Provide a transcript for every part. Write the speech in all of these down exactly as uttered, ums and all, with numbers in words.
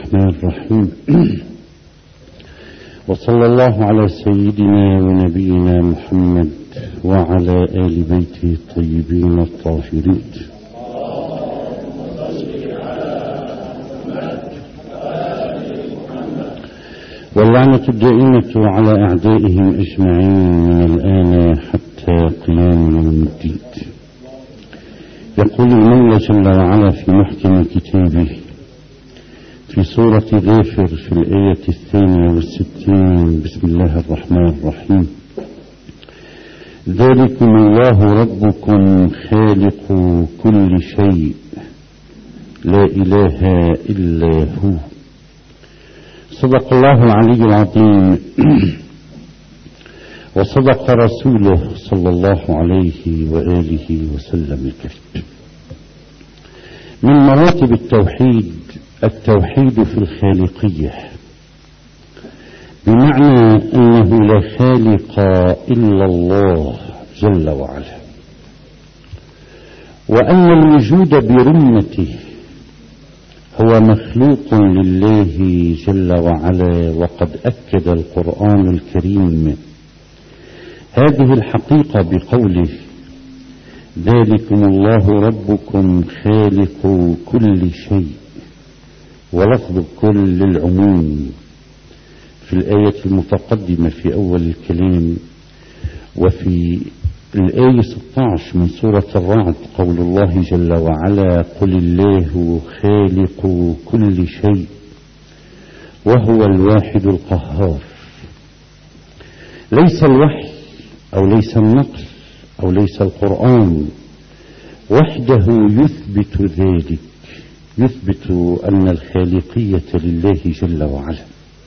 الرحمن الرحيم. وصلى الله على سيدنا ونبينا محمد وعلى آل بيته الطيبين الطاهرين. واللعنة الدائمة على أعدائهم أجمعين من الآن حتى قيام يوم الدين. يقول المولى جل وعلا في محكم كتابه في سورة غافر في الآية الثانية والستين: بسم الله الرحمن الرحيم. ذلكم الله ربكم خالق كل شيء لا إله إلا هو. صدق الله العلي العظيم وصدق رسوله صلى الله عليه وآله وسلم الكريم. من مراتب التوحيد التوحيد في الخالقية، بمعنى أنه لا خالق إلا الله جل وعلا، وأن الوجود برمته هو مخلوق لله جل وعلا. وقد أكد القرآن الكريم هذه الحقيقة بقوله: ذلكم الله ربكم خالق كل شيء، ولفظ كل للعموم في الآية المتقدمة في أول الكلام. وفي الآية ستة عشر من سورة الرعد قول الله جل وعلا: قل الله خالق كل شيء وهو الواحد القهار. ليس الوحي أو ليس النقل أو ليس القرآن وحده يثبت ذلك، يثبت أن الخالقية لله جل وعلا،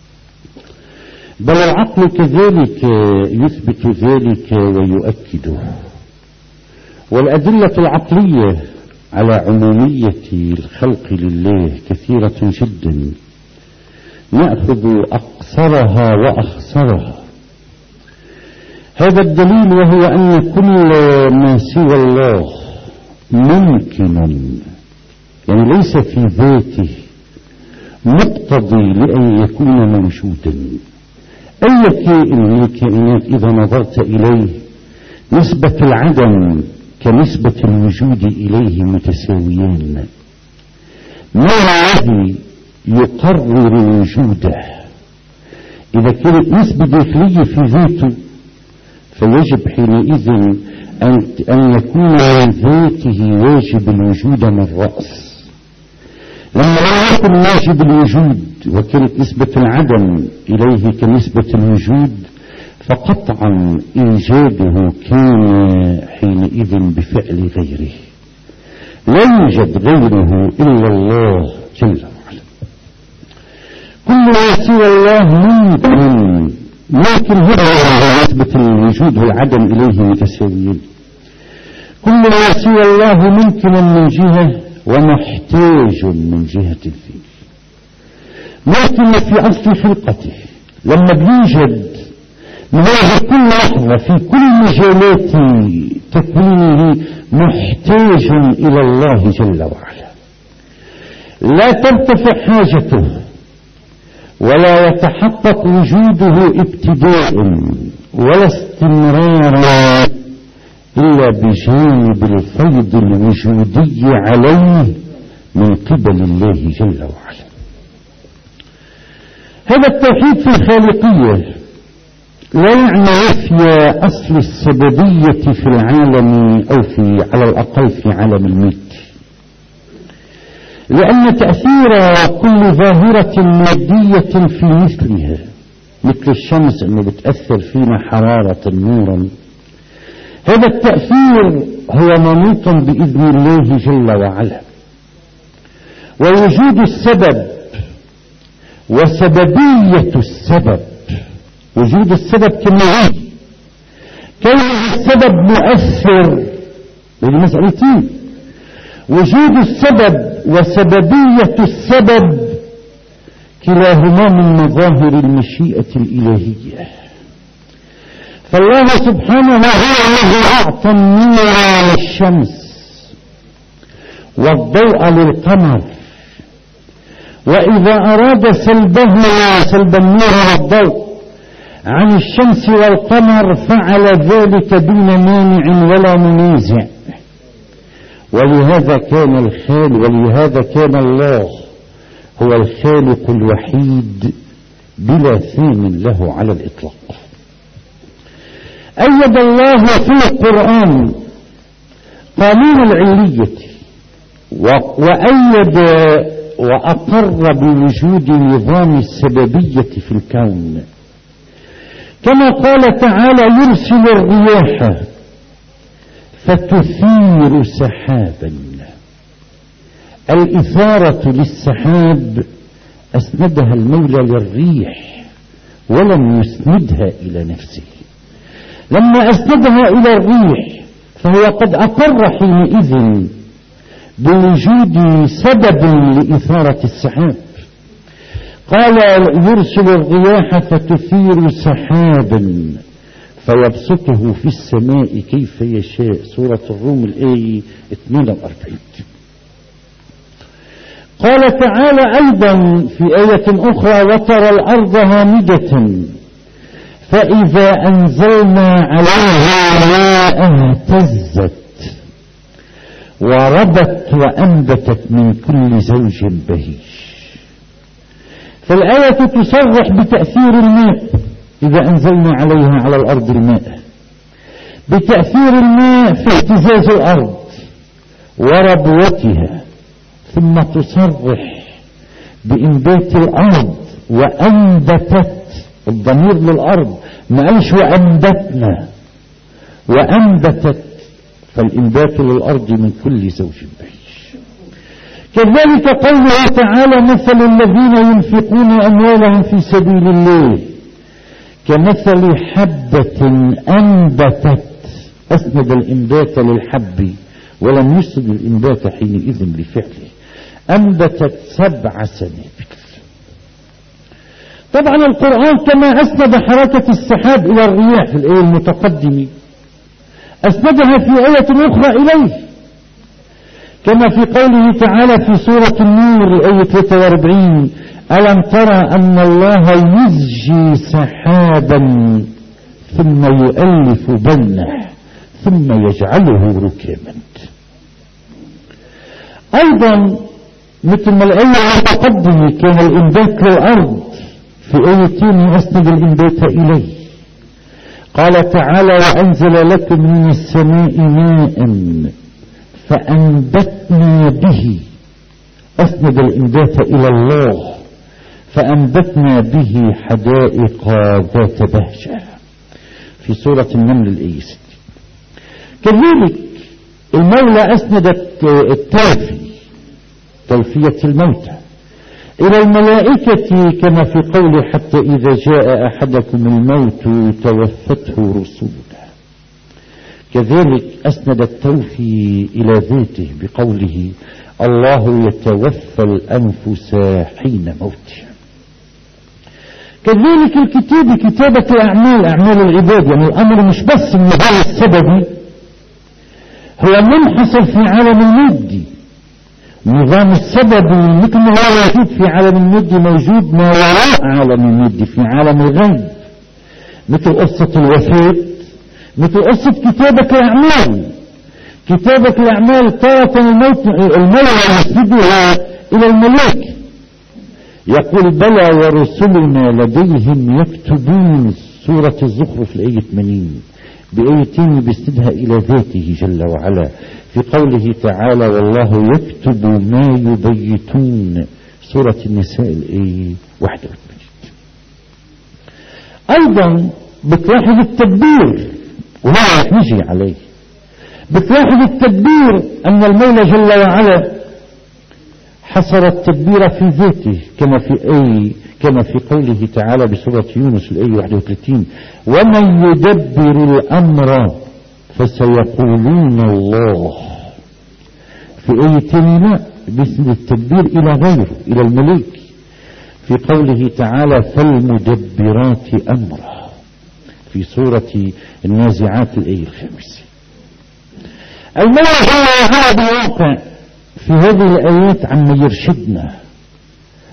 بل العقل كذلك يثبت ذلك ويؤكده. والأدلة العقلية على عمومية الخلق لله كثيرة جدا، نأخذ أقصرها وأخصرها. هذا الدليل وهو أن كل ما سوى الله ممكن، يعني ليس في ذاته مقتضي لأن يكون موجودا. أي كائن من الكائنات إذا نظرت إليه نسبة العدم كنسبة الوجود إليه متساويان. ما الذي يقرر وجوده؟ إذا كانت نسبة داخلية في ذاته فيجب حينئذ أن, أن يكون من ذاته واجب الوجود من الرأس. لما لا يكون واجب الوجود وكانت نسبة العدم إليه كنسبة الوجود، فقطعا إيجاده كان حينئذ بفعل غيره. لا يوجد غيره إلا الله جل وعلا. كل ما سوى الله ممكن، لكن هذا نسبة الوجود والعدم إليه متساويين. كل ما سوى الله ممكن من جهة ومحتاج من جهة الفيل. لكن في أصل خلقته لما بيوجد هذا كل لحظة في كل مجالات تكوينه محتاج إلى الله جل وعلا. لا ترتفع حاجته ولا يتحقق وجوده ابتداء ولا استمرارا إلا بجانب الفيض الوجودي عليه من قبل الله جل وعلا. هذا التوحيد في الخالقية لا يعني نفي أصل السببية في العالم أو في على الأقل في عالم الملك، لأن تأثير كل ظاهرة مادية في مثلها، مثل الشمس أنه بتأثر فينا حرارة نورا، هذا التأثير هو منوط بإذن الله جل وعلا. ووجود السبب وسببية السبب، وجود السبب كما كان السبب مؤثر بالمسألتين. وجود السبب وسببية السبب كلاهما من مظاهر المشيئة الإلهية. فالله سبحانه هو الذي أعطى النور للشمس والضوء للقمر وإذا أراد سلبها سلب النور والضوء عن الشمس والقمر فعل ذلك دون مانع ولا منازع. ولهذا كان الخالق ولهذا كان الله هو الخالق الوحيد بلا ثان له على الإطلاق. أيد الله في القرآن قانون العلية وأيد وأقر بوجود نظام السببية في الكون، كما قال تعالى: يرسل الرياح فتثير سحابا. الإثارة للسحاب أسندها المولى للريح ولم يسندها إلى نفسه. لما أسندها إلى الريح فهو قد أقر حينئذ بوجود سبب لإثارة السحاب. قال: يرسل الرياح فتثير سحابا فيبسطه في السماء كيف يشاء. سورة الروم الآية اثنين وأربعين. قال تعالى أيضا في آية أخرى: وترى الأرض هامدة فإذا أنزلنا عليها ماء اهتزت وربت وأنبتت من كل زوج بهيج. فالآية تصرح بتأثير الماء إذا أنزلنا عليها على الأرض الماء، بتأثير الماء في اهتزاز الأرض وربوتها، ثم تصرح بإنبات الأرض وأنبتت. الضمير للأرض ما قالش وأنبتنا، وأنبتت، فالإنبات للأرض من كل زوج بهيج. كذلك قوله تعالى: مثل الذين ينفقون أموالهم في سبيل الله كمثل حبة أنبتت. أسند الإنبات للحب ولم يسند الإنبات حينئذ لفعله. أنبتت سبع سنابل. طبعا القرآن كما أسند حركة السحاب إلى الرياح في الآية المتقدمة أسندها في آية أخرى إليه، كما في قوله تعالى في سورة النور آية ثلاثة وأربعين: ألم ترى أن الله يزجي سحابا ثم يؤلف بينه ثم يجعله ركاما. أيضا مثل ما الآية المتقدمة كان الإنبات للأرض، في آيتين أسند الإنبات إليه. قال تعالى: وأنزل لكم من السماء ماء فأنبتنا به. أسند الإنبات إلى الله، فأنبتنا به حدائق ذات بهجة في سورة النمل الآية ستة. كذلك المولى أسند التوفي، توفية الموتى، إلى الملائكة كما في قوله: حتى إذا جاء أحدكم الموت توفته رسلنا. كذلك أسند التوفي إلى ذاته بقوله: الله يتوفى الأنفس حين موتها. كذلك الكتاب كتابة الأعمال، أعمال العباد، يعني الأمر مش بس النظام السببي، هو منحصر في عالم المادي. نظام السببي مثل ما هو موجود في عالم المادي موجود ما وراء عالم المادي في عالم الغيب، مثل قصة الوفاة، مثل قصة كتابة الأعمال. كتابة الأعمال تارة الموت المولى يسندها إلى الملائكة، يقول: بلى ورسلنا لديهم يكتبون. سورة الزخرف الآية ثمانين. بآيتين بيسندها إلى ذاته جل وعلا في قوله تعالى: والله يكتب ما يبيتون. سورة النساء الآية واحد وثمانين. أيضا بتلاحظ التدبير، وما رح نجي عليه، بتلاحظ التدبير أن المولى جل وعلا حصر التدبير في ذاته، كما في أي كما في قوله تعالى بسورة يونس الآية واحد وثلاثين: ومن يدبر الأمر فسيقولون الله. في آية ثانية باسم التدبير إلى غيره، إلى الملك، في قوله تعالى: فالمدبرات أمرا، في سورة النازعات الآية الخامسة. المولى جل وعلا بالواقع في هذه الآيات عما يرشدنا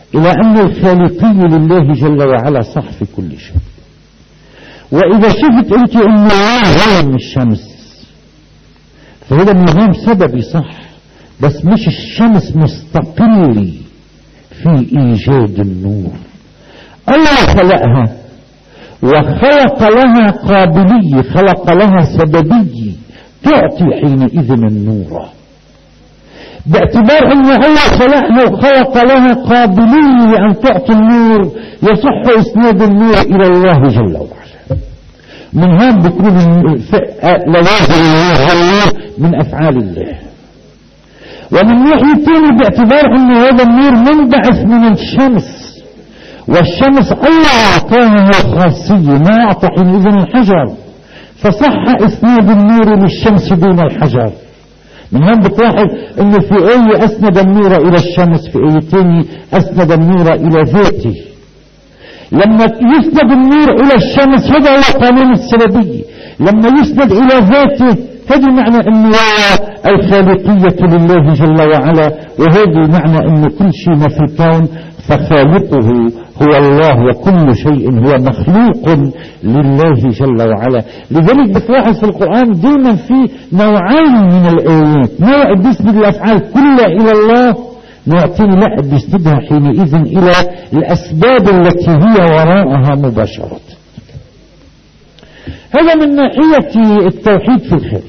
إلى أن الخالقي لله جل وعلا صح في كل شيء. وإذا شفت أنت أن الله ظلم الشمس فهذا النظام سببي صح، بس مش الشمس مستقل في إيجاد النور. الله خلقها وخلق لها قابلية، خلق لها سببية تعطي حينئذ النور، باعتبار أن الله خلقها وخلق لها قابلية أن تعطي النور يصح إسناد النور إلى الله جل وعلا. من هون بيكون لوازم النور من أفعال الله. ومن ناحية ثانية باعتبار أن هذا النور منبعث من الشمس، والشمس الله أعطاها خاصية ما أعطى حينئذ الحجر، فصح إسناد النور للشمس دون الحجر. من هون بتلاحظ أنه في آية أسند النور إلى الشمس، في آية ثانية أسند النور إلى ذاته. لما يسند النور إلى الشمس هذا هو قانون السببية، لما يسند إلى ذاته هذا معنى أنه الخالقية لله جل وعلا، وهذا معنى أن كل شيء ما في الكون فخالقه هو الله، وكل شيء هو مخلوق لله جل وعلا. لذلك بتلاحظ في القرآن دائما في نوعين من الآيات، نوع بيسند الأفعال كلها إلى الله، نوع ثاني لا بيسندها حينئذ إلى الأسباب التي هي وراءها مباشرة. هذا من ناحية التوحيد في الخارج.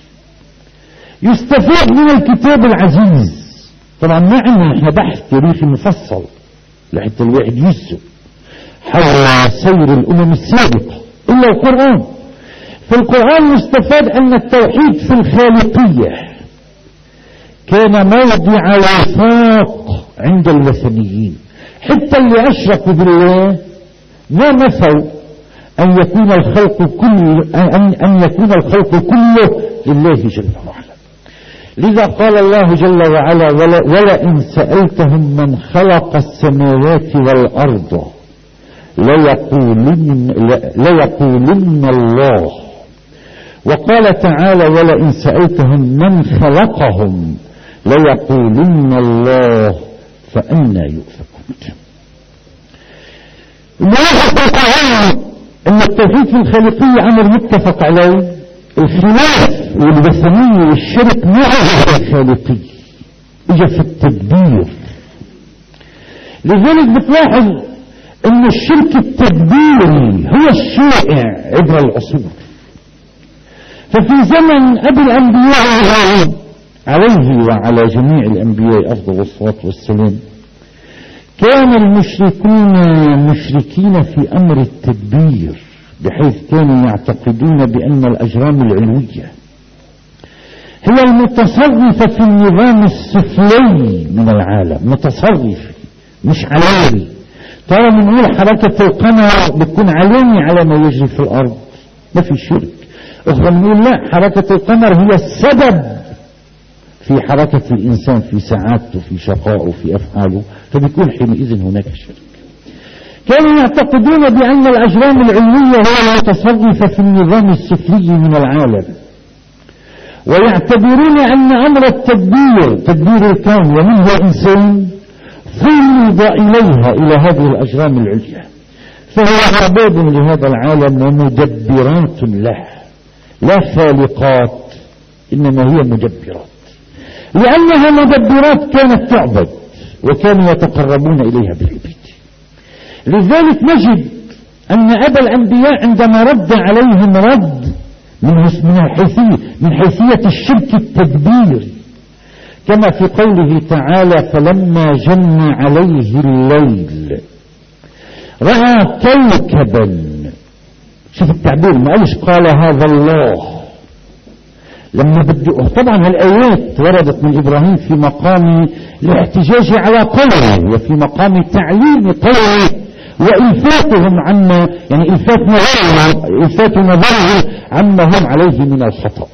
يستفاد من الكتاب العزيز. طبعا ما عندنا احنا بحث تاريخي مفصل لحتى الواحد يسر حول سير الأمم السابقة إلا القرآن. في القرآن يستفاد أن التوحيد في الخالقية كان موضع وفاق عند الوثنيين، حتى اللي أشركوا بالله ما نفوا أن يكون الخلق كل أن, أن يكون الخلق كله لله جل وعلا. لذا قال الله جل وعلا ولا ولئن سألتهم من خلق السماوات والأرض ليقولن, ليقولن الله. وقال تعالى ولئن سألتهم من خلقهم ليقولن الله فأنى يؤفكون. الملاحظ في القرآن أن التوحيد في الخالقية أمر متفق عليه. الخلاف والوثنية والشرك ما هو الخالقي، اجى في التدبير. لذلك بتلاحظ ان الشرك التدبيري هو الشائع عبر العصور. ففي زمن ابي الانبياء عليه وعلى جميع الانبياء افضل الصلاة والسلام كان المشركون مشركين في امر التدبير، بحيث كانوا يعتقدون بأن الأجرام العلوية هي المتصرفة في النظام السفلي من العالم، متصرف مش علوي. ترى بنقول حركة القمر بتكون علوية على ما يجري في الأرض، ما في شرك. أخرى بنقول لا، حركة القمر هي السبب في حركة الإنسان في سعادته في شقائه في أفعاله، فبيكون حينئذ هناك شرك. كانوا يعتقدون بأن الأجرام العلوية هي المتصرفة في النظام السفلي من العالم، ويعتبرون أن أمر التدبير تدبير الكون ومنه إنسان فوض إليها إلى هذه الأجرام العليا، فهو عباد لهذا العالم ومدبرات له، لا خالقات إنما هي مدبرات. لأنها مدبرات كانت تعبد وكانوا يتقربون إليها بالعبادة. لذلك نجد أن أبا الأنبياء عندما رد عليهم رد من حيثية من حيثية الشرك التدبيري، كما في قوله تعالى فلما جن عليه الليل رأى كوكبا. شوف التعبير، ما قالش قال هذا الله. لما بده طبعا الآيات وردت من إبراهيم في مقام الاحتجاج على قوله وفي مقام تعليم قوله وإلفاتهم عما يعني إلفات نظرهم إلفات نظرهم عما هم عليه من الخطأ.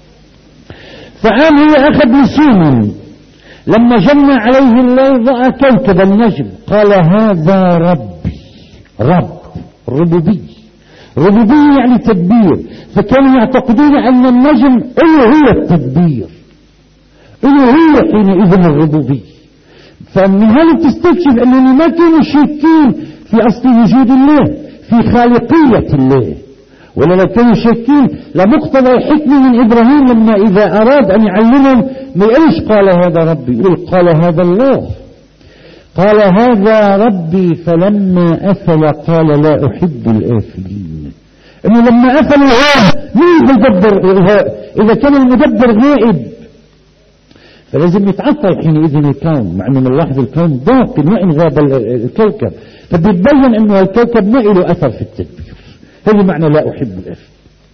فقام هو أخذ نسيم لما جن عليه الليل رأى كوكب النجم قال هذا ربي. رب ربوبي ربوبي يعني تدبير. فكانوا يعتقدون أن النجم إيه هو التدبير، إيه هو حينئذ الربوبي. فمن هنا بتستكشف أنهم ما كانوا شاكين في أصل وجود الله، في خالقية الله. ولا لو كانوا شاكين لمقتضى الحكمة من إبراهيم لما إذا أراد أن يعلمهم ما يقولش قال هذا ربي، يقول قال هذا الله. قال هذا ربي فلما أفل قال لا أحب الآفلين. إنه لما أفلوا هذا مين يدبر؟ إذا كان المدبر غائب فلازم يتعطل حينئذ الكون، مع أنه نلاحظ الكون باقي وإن غاب الكوكب، فبيتبين أنه الكوكب ما له أثر في التدبير. هذا معنى لا أحب الآفلين.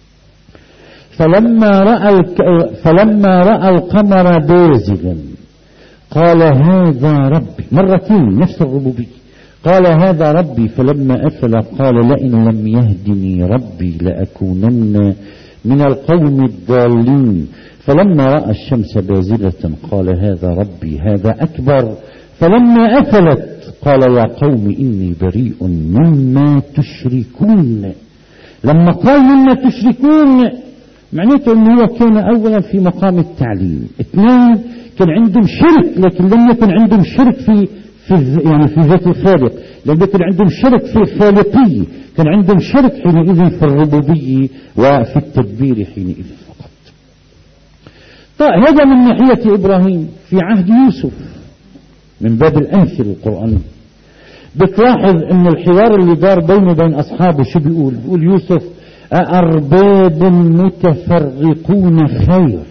فلما رأى الك... فلما رأى القمر بازغا قال هذا ربي، مرتين نفس الربوبية. قال هذا ربي فلما أفل قال لئن لم يهدني ربي لأكونن من القوم الضالين. فلما رأى الشمس بازغة قال هذا ربي هذا أكبر. فلما أفلت قال يا قوم إني بريء مما تشركون. لما قال مما تشركون معناته أنه هو كان أولا في مقام التعليم، اثنين كان عندهم شرك لكن لم يكن عندهم شرك في في يعني في ذات الخالق، لم يكن عندهم شرك في الخالقية، كان عندهم شرك حينئذ في الربوبية وفي التدبير حينئذ فقط. طيب هذا من ناحية إبراهيم. في عهد يوسف من باب الأمثلة القرآنية بتلاحظ أن الحوار اللي دار بينه وبين أصحابه شو بيقول؟ بيقول يوسف أأرباب متفرقون خير،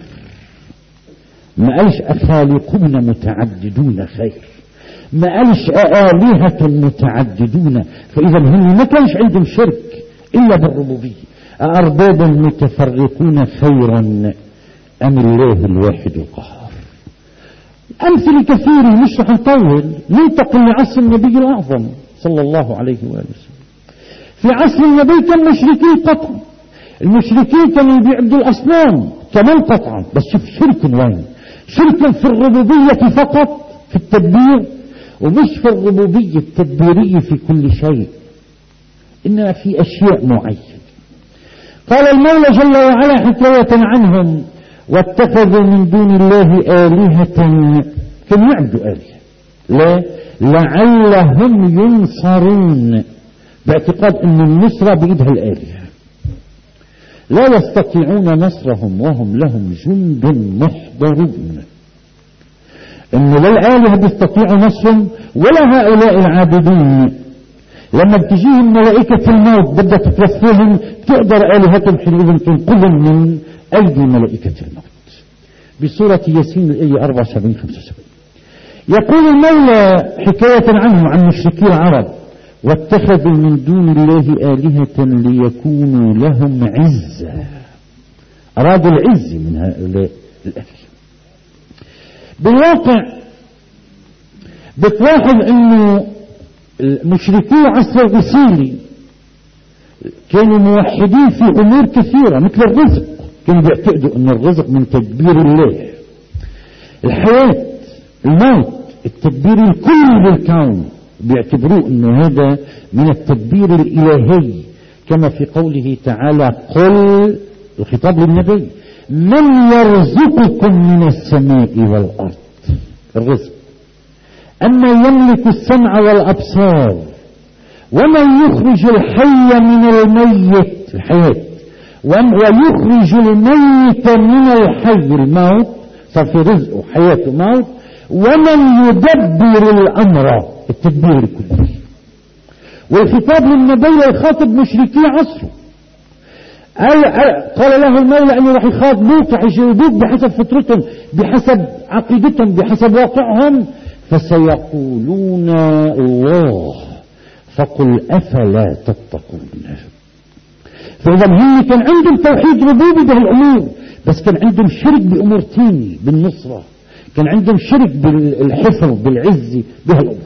ما قالش أخالقون متعددون خير، ما قالش آلهة متعددون. فإذا هم ما كانش عندهم شرك إلا بالربوبية. أأرباب متفرقون خيرا أم الله الواحد القهار. أمثلة كثيرة مش رح نطول، ننتقل لعصر النبي الأعظم صلى الله عليه وآله وسلم. في عصر النبي كان مشركين قطعا، المشركين كانوا بيعبدوا الأصنام كمان قطعا، بس شوف شرك وين؟ شرك في الربوبية فقط في التدبير، ومش في الربوبية التدبيرية في كل شيء، إنما في أشياء معينة. قال المولى جل وعلا حكاية عنهم واتخذوا من دون الله آلهة، كانوا يعبدوا آلهة لا لعلهم ينصرون، باعتقاد أن النصرة بإيدها الآلهة. لا يستطيعون نصرهم وهم لهم جند محضرون. إن لا الآلهة بيستطيعوا نصرهم ولا هؤلاء العابدين. لما بتجيهم ملائكة الموت بدها تتوفيهم تقدر آلهتهم حينئذ تنقذهم من أيدي ملائكة الموت. بسورة ياسين الآية أربعة وسبعين خمسة وسبعين يقول المولى حكاية عنهم عن مشركي العرب واتخذوا من دون الله آلهة ليكونوا لهم عزا. أرادوا العز من هؤلاء الآلهة. بالواقع بتلاحظ أنه مشركي عصر الرسول كانوا موحدين في أمور كثيرة مثل الرزق، كانوا بيعتقدوا أن الرزق من تدبير الله، الحياة، الموت، التدبير الكلي للكون بيعتبروه أنه هذا من التدبير الإلهي، كما في قوله تعالى قل، الخطاب للنبي، من يرزقكم من السماء والأرض، الرزق، أما يملك السمع والأبصار ومن يخرج الحي من الميت، الحياة، ويخرج الميت من الحي، الموت، صار في رزق وحياة وموت، ومن يدبر الأمر، التدبير كله. والخطاب للنبي يخاطب مشركي عصره. قال له المولى أنه راح يخاطبوك، راح يجاوبوك بحسب فطرتهم، بحسب عقيدتهم، بحسب واقعهم، فسيقولون الله فقل أفلا تتقون. فإذا هم كان عندهم توحيد ربوبي بهالأمور، بس كان عندهم شرك بأمور تانية، بالنصرة، كان عندهم شرك بالحفظ بالعز بهالأمور.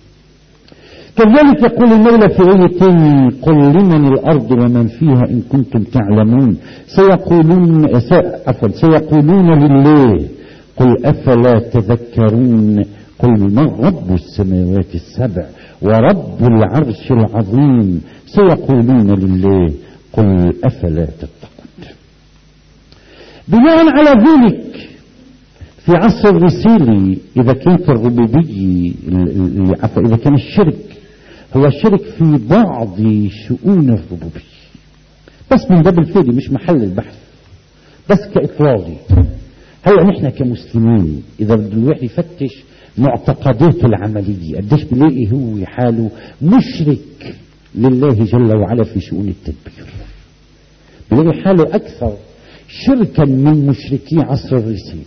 كذلك يقول المولى في آية قل لمن الأرض ومن فيها إن كنتم تعلمون سيقولون عفوا سيقولون لله قل أفلا تذكرون قل من رب السماوات السبع ورب العرش العظيم سيقولون لله قل أفلا تتقون. بناء على ذلك في عصر الرسالة إذا كانت الربوبية إذا كان الشرك هو الشرك في بعض شؤون الربوبية، بس من باب الفائدة مش محل البحث، بس كإطلالي. هلا نحن كمسلمين إذا بده الواحد يفتش معتقداته العملية قديش بلاقي هو حاله مشرك لله جل وعلا في شؤون التدبير، بلاقي حاله أكثر شركا من مشركي عصر الرسالة.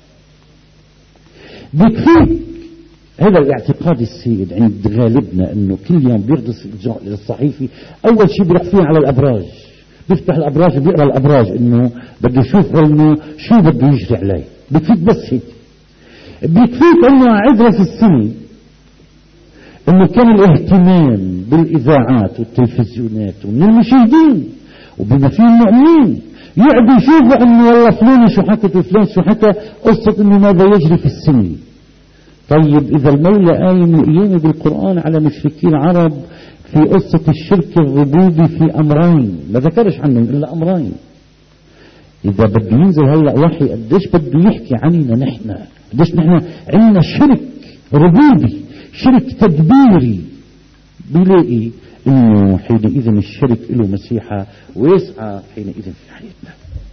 بكفيك هذا الاعتقاد السائد عند غالبنا انه كل يوم بيغطس الصحيفي اول شيء بيروح فيه على الابراج، بيفتح الابراج وبيقرا الابراج انه بده يشوف انه شو بده يجري عليه. بكفيك بس هيك، بكفيك انه عذرة في السنة انه كان الاهتمام بالاذاعات والتلفزيونات ومن المشاهدين وبما فيه المؤمنين يقعدوا يشوفوا انه والله فلان شو حكت وفلان شو حكى قصة انه ماذا يجري في السنة. طيب اذا المولى قايم القيامة بالقرآن على مشركي العرب في قصة الشرك الربوبي في امرين ما ذكرش عنهم الا امرين، اذا بده ينزل هلا وحي قديش بده يحكي عننا نحن، قديش نحن عندنا شرك ربوبي شرك تدبيري، بيلاقي انه حينئذ الشرك له مسيحة ويسعى حينئذ في حياتنا.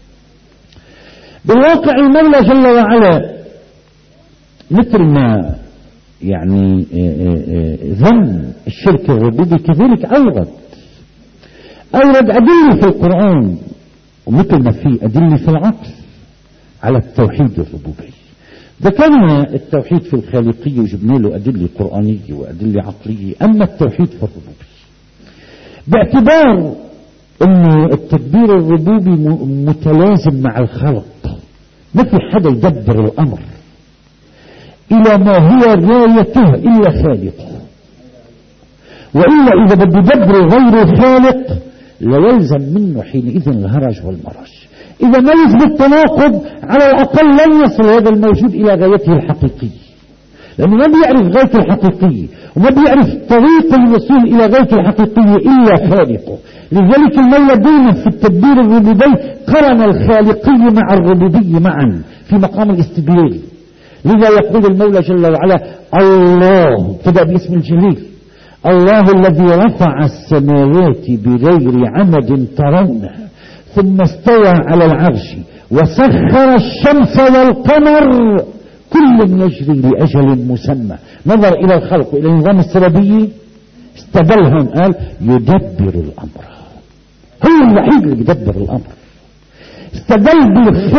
بالواقع المولى جل وعلا مثل ما يعني ذم الشرك الربوبي كذلك أورد أورد أدلة في القرآن، ومثل ما في أدلة في العقل على التوحيد الربوبي. ذكرنا التوحيد في الخالقية وجبنا له أدلة قرآنية وأدلة عقلية، أما التوحيد في الربوبي باعتبار أنه التدبير الربوبي متلازم مع الخلق، ما في حدا يدبر الأمر إلى ما هو غايته إلا خالقه، وإلا إذا بده يدبر غير الخالق لا يلزم منه حينئذ الهرج والمرج. إذا ما يثبت تناقض على الأقل لن يصل هذا الموجود إلى غايته الحقيقية، لأنه ما بيعرف غايته الحقيقية وما بيعرف طريق الوصول إلى غايته الحقيقية إلا خالقه. لذلك المولى دائما في التدبير الربوبي قرن الخالقية مع الربوبية معا في مقام الاستدلال. لذا يقول المولى جل وعلا الله، ابتدأ باسم الجليل، الله الذي رفع السماوات بغير عمد ترونها ثم استوى على العرش وسخر الشمس والقمر كل يجري لأجل مسمى. نظر إلى الخلق وإلى النظام السببي استدلهم قال يدبر الأمر، هو الوحيد اللي يدبر الأمر. استدل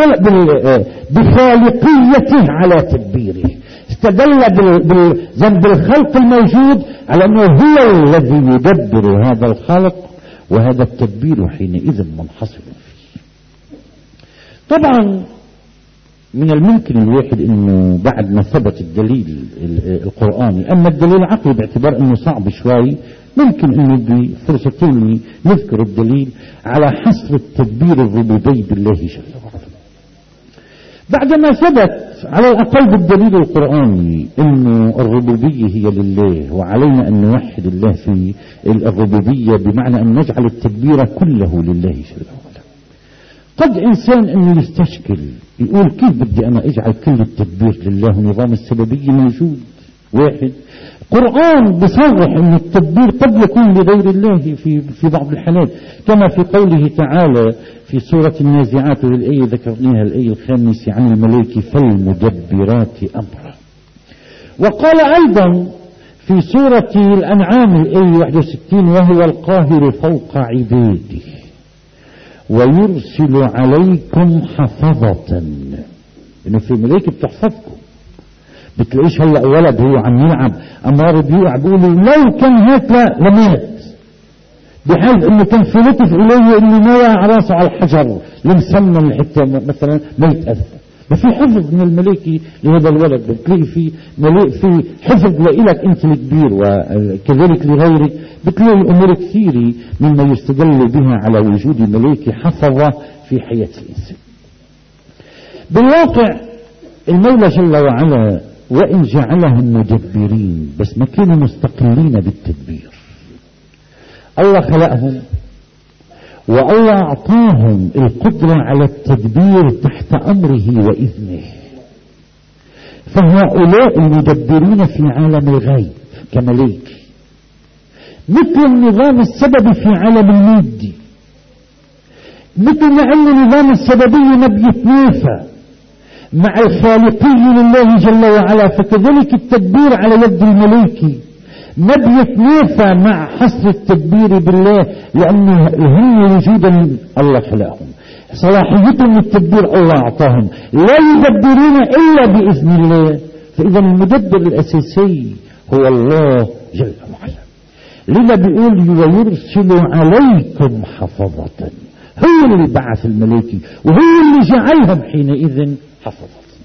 بخالقيته على تدبيره، استدل بالخلق الموجود على أنه هو الذي يدبر هذا الخلق، وهذا التدبير حينئذ منحصر فيه. طبعا من الممكن الواحد انه بعد ما ثبت الدليل القرآني، اما الدليل العقلي باعتبار انه صعب شوي، ممكن انه بفرصة تانية نذكر الدليل على حصر التدبير الربوبي بالله جل وعلا. بعدما ثبت على الاقل بالدليل القرآني انه الربوبية هي لله، وعلينا ان نوحد الله في الربوبية بمعنى ان نجعل التدبير كله لله جل وعلا. قد انسان انه يستشكل يقول كيف بدي انا اجعل كل التدبير لله ونظام السببية موجود واحد؟ قرآن بصرح ان التدبير قد يكون لغير الله في في بعض الحالات، كما في قوله تعالى في سورة النازعات، والآية ذكرناها الآية الخامسة عن الملائكة فالمدبرات أمرا. وقال أيضا في سورة الأنعام الآية واحد وستين وهو القاهر فوق عباده ويرسل عليكم حفظة، إنه في ملائكة بتحفظكم. بتلاقيش هلا ولد هو عم يلعب امار بيوقع بيقولوا لو كان هيك لمات، بحيث انه كان في لطف اليه انه ما يقع راسه على الحجر لمسمن حتى مثلا ما يتاذى. ما في حفظ من الملائكه لهذا الولد، بتلاقي في في حفظ لإلك انت الكبير وكذلك لغيرك. بتلاقي امور كثيره مما يستدل بها على وجود ملائكه حفظه في حياه الانسان. بالواقع المولى جل وعلا وإن جعلهم مدبرين بس ما كانوا مستقلين بالتدبير. الله خلقهم والله أعطاهم القدرة على التدبير تحت أمره وإذنه. فهؤلاء المدبرون في عالم الغيب كملائكة، مثل النظام السببي في عالم المادي، مثل ما أن نظام السببية ما بيتنافى مع الخالقي لله جل وعلا، فكذلك التدبير على يد الملائكة ما بيتنافى مع حصر التدبير بالله، لأنه هم وجودا الله خلقهم، صلاحيتهم التدبير الله أعطاهم، لا يدبرون إلا بإذن الله. فإذا المدبر الأساسي هو الله جل وعلا. لذا بيقول ويرسل عليكم حفظة، هو اللي بعث الملائكة وهو اللي جعلهم حينئذ حفظة.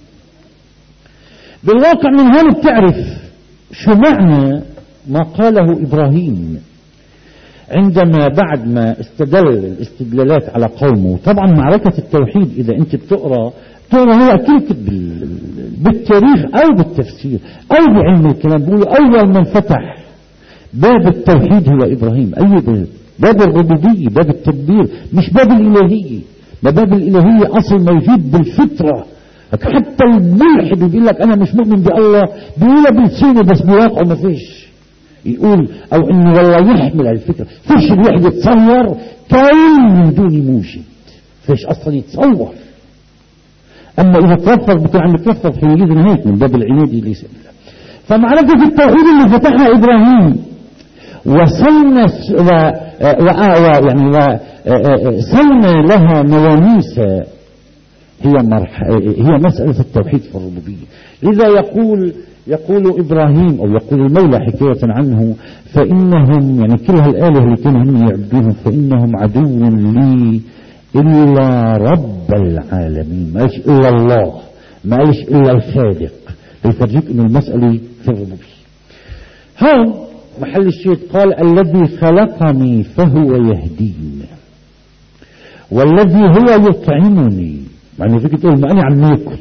بالواقع من هون بتعرف شو معنى ما قاله إبراهيم عندما بعد ما استدل الاستدلالات على قومه. طبعا معركة التوحيد إذا أنت بتقرأ تقرأ هو أكيد بالتاريخ أو بالتفسير أو بعلم الكلام، بيقول أول من فتح باب التوحيد هو إبراهيم. أي باب؟ باب الربوبية، باب التدبير، مش باب الإلهية. ما باب الإلهية أصل موجود بالفطرة، حتى الملحد بيقول لك أنا مش مؤمن بالله بيقولها بلسانه بس بواقعه ما فيش يقول، أو إنه والله يحمل على الفكرة. فيش الواحد يتصور كون من دون موجد، فيش أصلا يتصور. أما إذا توفر بتوع عم يتوفر في يجيز هيك من باب العنادي ليس بالله. فمعركة التوحيد اللي فتحها إبراهيم وصلنا و... و... يعني وصلنا لها موانيس، هي مرح... هي مسألة التوحيد في الربوبية. لذا يقول يقول إبراهيم أو يقول المولى حكاية عنه فإنهم يعني كل هالآلهة اللي كانوا هم يعبدونهم فإنهم عدو لي إلا رب العالمين. ما قالش إلا الله، ما قالش إلا الخالق، ليفرجيك إن المسألة في الربوبية. هون محل الشيء قال الذي خلقني فهو يهدين والذي هو يطعمني، يعني فيك تقول ما أنا عم ناكل،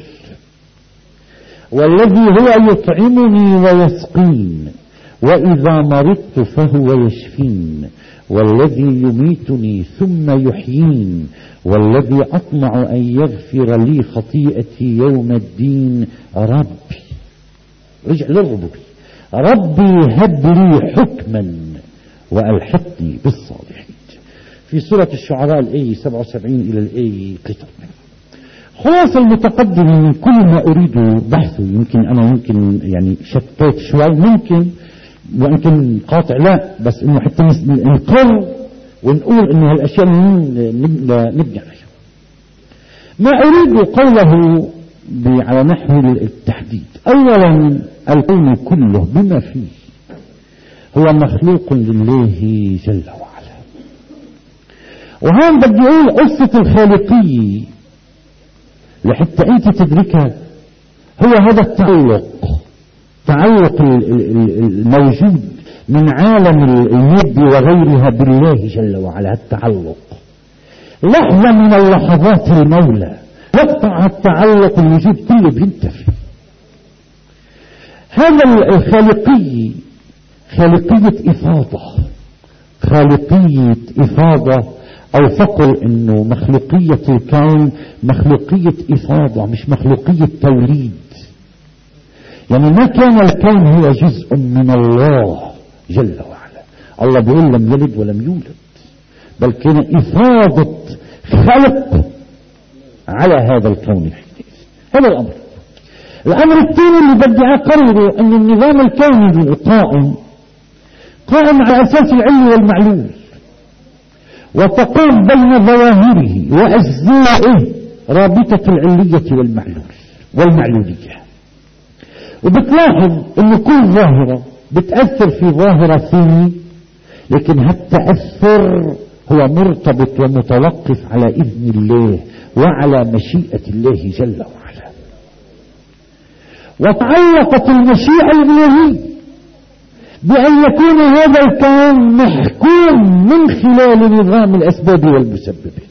والذي هو يطعمني ويسقين وإذا مرضت فهو يشفين والذي يميتني ثم يحيين والذي أطمع أن يغفر لي خطيئتي يوم الدين ربي. رجع للربوبية، ربي هب لي حكما وألحقني بالصالحين. في سورة الشعراء الآية سبعة وسبعين إلى الآية ثلاثة وثمانين. خلاص المتقدم من كل ما أريد بحثه، يمكن أنا يمكن يعني شتيت شوي، ممكن ويمكن قاطع لا، بس إنه حتى نقر ونقول إنه هالأشياء نبني عليها. ما أريد قوله على نحو التحديد. أولا الكون كله بما فيه هو مخلوق لله جل وعلا. وهون بدي أقول قصة الخالقية لحتى أنت تدركها، هو هذا التعلق، تعلق الموجود من عالم المادي وغيرها بالله جل وعلا. التعلق لحظة من اللحظات المولى يقطع التعلق الوجود كله بينتفي. هذا الخالقية خالقية إفاضة، خالقية إفاضة، أو فقل إنه مخلوقية الكون مخلوقية إفاضة مش مخلوقية توليد. يعني ما كان الكون هو جزء من الله جل وعلا. الله بيقول لم يلد ولم يولد، بل كان إفاضة خلق على هذا الكون الحديث. هذا الأمر. الأمر الثاني اللي بدي أقرره أن النظام الكوني القائم قائم على أساس العلم والمعلوم، وتقوم بين ظواهره وأجزائه رابطة العلية والمعلول والمعلولية. وبتلاحظ أن كل ظاهرة بتأثر في ظاهرة ثانية، لكن هالتأثر هو مرتبط ومتوقف على إذن الله وعلى مشيئة الله جل وعلا. وتعلقت المشيئة الإلهية بأن يكون هذا الكون محكوم من خلال نظام الأسباب والمسببات.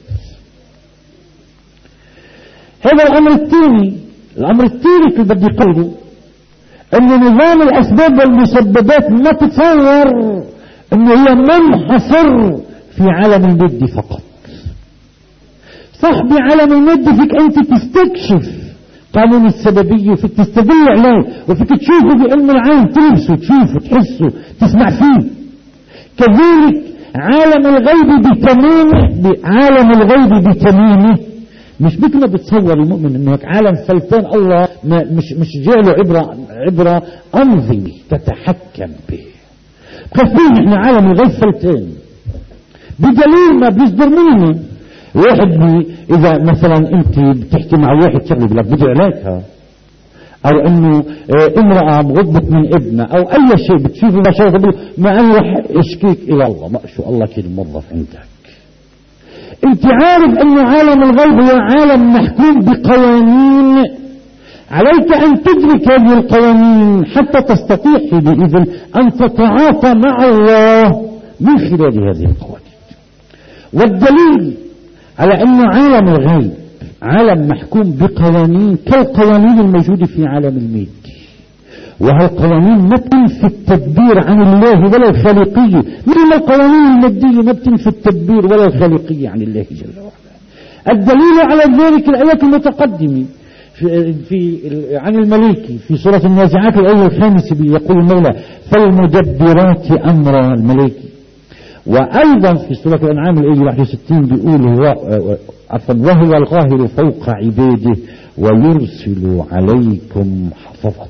هذا الأمر الثاني. الأمر الثالث اللي بدي أقوله أن نظام الأسباب والمسببات ما تتصور أنه هي منحصر في عالم المادة فقط. صح، بعالم المادة فيك أنت تستكشف قانون السببية وفيك تستدل عليه وفيك تشوفه بعلم العين، تلبسه تشوفه تحسه تسمع فيه. كذلك عالم الغيب بتمامه، عالم الغيب بتمامه مش مثل ما بتصور المؤمن انه عالم فلتان الله ما مش مش جاله عبرة عبرة أنظمة تتحكم به. كثير احنا عالم الغيب فلتان بدليل ما بيصدر منه. واحد بي اذا مثلا انت بتحكي مع واحد شغله بيقول لك بدي علاجها، او انه اه امرأة غضبت من ابنها او اي شيء بتشوفه ما شاء الله ما اروح اشكيك الى الله، ما شو الله كده موظف عندك. انت عارف انه عالم الغيب هو عالم محكوم بقوانين، عليك ان تدرك هذه القوانين حتى تستطيع باذن ان تتعاطى مع الله من خلال هذه القوانين. والدليل على انه عالم الغيب عالم محكوم بقوانين كالقوانين الموجودة في عالم المادي، وهالقوانين ما بتنفي التدبير عن الله ولا الخالقية، مثل ما القوانين المادية ما بتنفي التدبير ولا الخالقية عن الله جل وعلا. الدليل على ذلك الآيات المتقدمة في, في عن الملائكة في سورة النازعات الآية الخامسة يقول المولى فالمدبرات أمر الملائكة. وأيضا في سورة الأنعام الآية واحد وستين بيقول هو عفوا وهو القاهر فوق عباده ويرسل عليكم حفظة.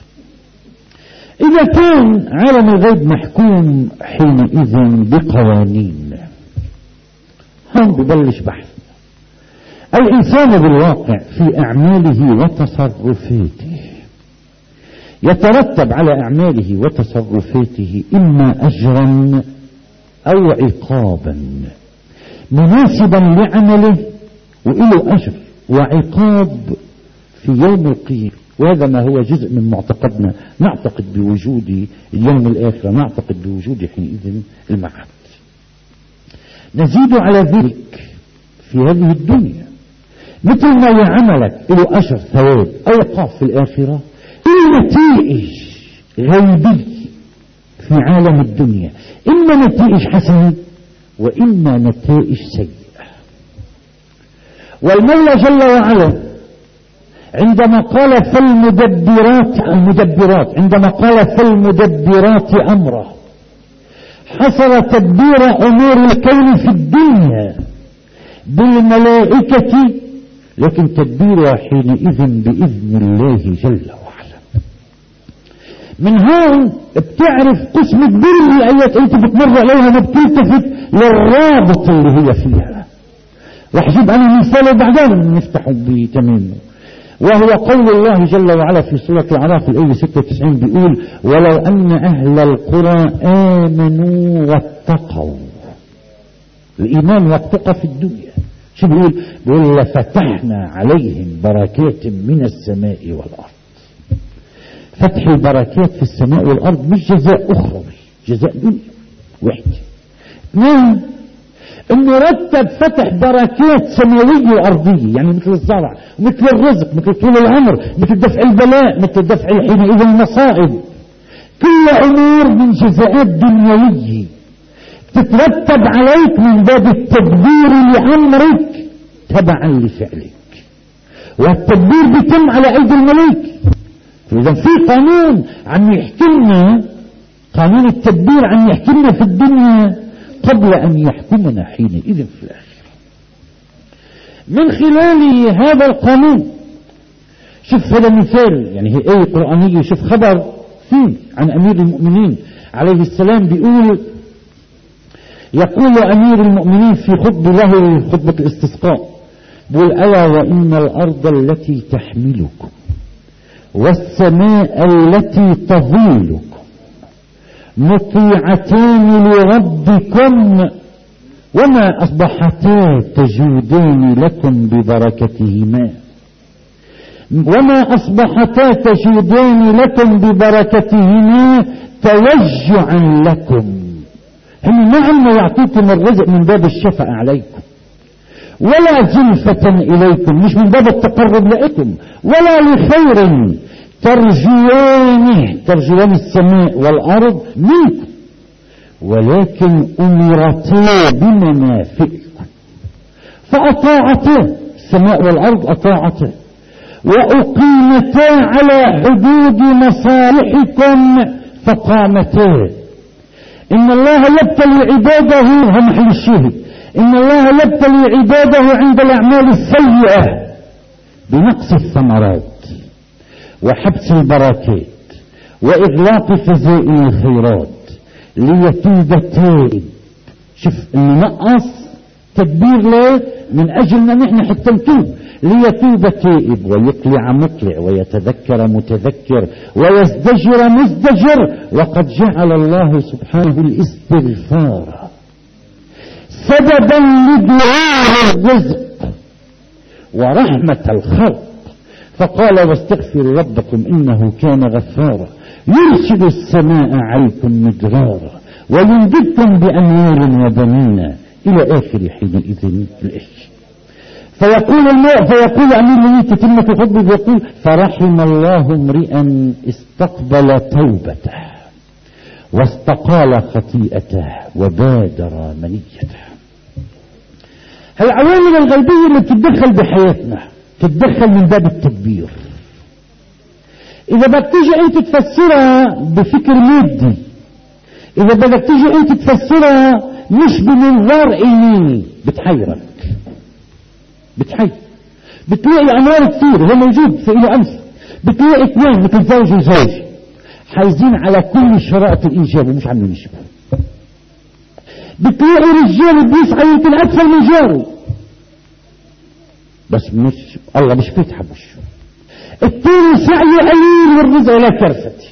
إذا كان عالم الغيب محكوم حينئذ بقوانين، هون ببلش بحث الإنسان بالواقع في أعماله وتصرفاته. يترتب على أعماله وتصرفاته إما أجرا أو عقابا مناسبا لعمله وإله أجر وعقاب في يوم القيامة. وهذا ما هو جزء من معتقدنا، نعتقد بوجود اليوم الآخر، نعتقد بوجود حينئذ المعاد. نزيد على ذلك في هذه الدنيا مثل ما يعملك له أجر ثواب أو عقاب في الآخرة، نتائج غيبية في عالم الدنيا، إما نتائج حسنة وإما نتائج سيئة. والمولى جل وعلا عندما قال فالمدبرات المدبرات عندما قال فالمدبرات أمره حصر تدبير أمور الكون في الدنيا بالملائكة، لكن تدبيرها حينئذ بإذن الله جل وعلا. من هون بتعرف قسم كبير من الآيات انت بتمر عليها ما بتلتفت للرابط اللي هي فيها. رح جيب أنا مثال بعدين نفتحه بتمامه، وهو قول الله جل وعلا في سورة الأعراف الآية ستة وتسعين بيقول ولو أن أهل القرى آمنوا واتقوا. الإيمان والتقى في الدنيا شو بيقول؟ بيقول لفتحنا عليهم بركات من السماء والأرض. فتح البركات في السماء والأرض مش جزاء أخروي، جزاء دنيا وحدة. اثنين انه رتب فتح بركات سماوية وأرضية، يعني مثل الزرع مثل الرزق مثل طول العمر مثل دفع البلاء مثل دفع حينئذ المصائب، كل أمور من جزاءات دنيوية تترتب عليك من باب التدبير لأمرك تبعا لفعلك، والتدبير بيتم على أيدي الملائكة. فإذا في قانون عم يحكمنا، قانون التدبير عم يحكمنا في الدنيا قبل أن يحكمنا حينئذ في الآخرة. من خلال هذا القانون شوف هذا مثال، يعني هي آية قرآنية، شوف خبر فيه عن أمير المؤمنين عليه السلام بيقول يقول أمير المؤمنين في خطبة له خطبة الاستسقاء بيقول ألا وإن الأرض التي تحملكم والسماء التي تظلكم مطيعتان لربكم وما أصبحتا تجودان لكم ببركتهما وما أصبحتا تجودان لكم ببركتهما توجعا لكم. هم ما عم يعطيكم الرزق من باب الشفقة عليكم ولا زلفة إليكم، مش من باب التقرب لكم ولا لخير ترجوانه ترجوان السماء والأرض منكم، ولكن أمرتا بمنافعكم فأطاعتا، السماء والأرض أطاعتا، وأقيمتا على حدود مصالحكم فقامتا. إن الله يبتلي عباده، هم محل الشهد، إن الله يبتلي عباده عند الأعمال السيئة بنقص الثمرات وحبس البركات وإغلاق خزائن الخيرات ليتوب تائب. شوف إنه نقص تدبير له من أجل ما نحن حتى نتوب، ليتوب تائب ويقلع مقلع ويتذكر متذكر ويزدجر مزدجر. وقد جعل الله سبحانه الاستغفار سببا لدعاء الرزق ورحمة الخلق، فقال واستغفروا ربكم إنه كان غفارا يرسل السماء عليكم مدرارا ويمددكم بأموال وبنين إلى آخر حينئذ الآية. فيقول الماء فيقول أمير المؤمنين تتمة خطبه يقول فرحم الله امرئا استقبل توبته واستقال خطيئته وبادر منيته. العوامل الغيبية اللي بتتدخل بحياتنا تتدخل من باب التدبير. إذا بدك تيجي أنت تفسرها بفكر مادي، إذا بدك تيجي أنت تفسرها مش بمنظار إيماني بتحيرك، بتحير. بتلاقي أموال كثير هو موجود في إله أمس، بتلاقي اثنين مثل زوج وزوج حايزين على كل شرائط الإنجاب ومش عاملين يشبه. بتلاقي رجال بيسعى يمكن أكثر من جاره بس مش الله مش بيتحب وشه. التاني سعيه قليل والرزق ولا كرفتي.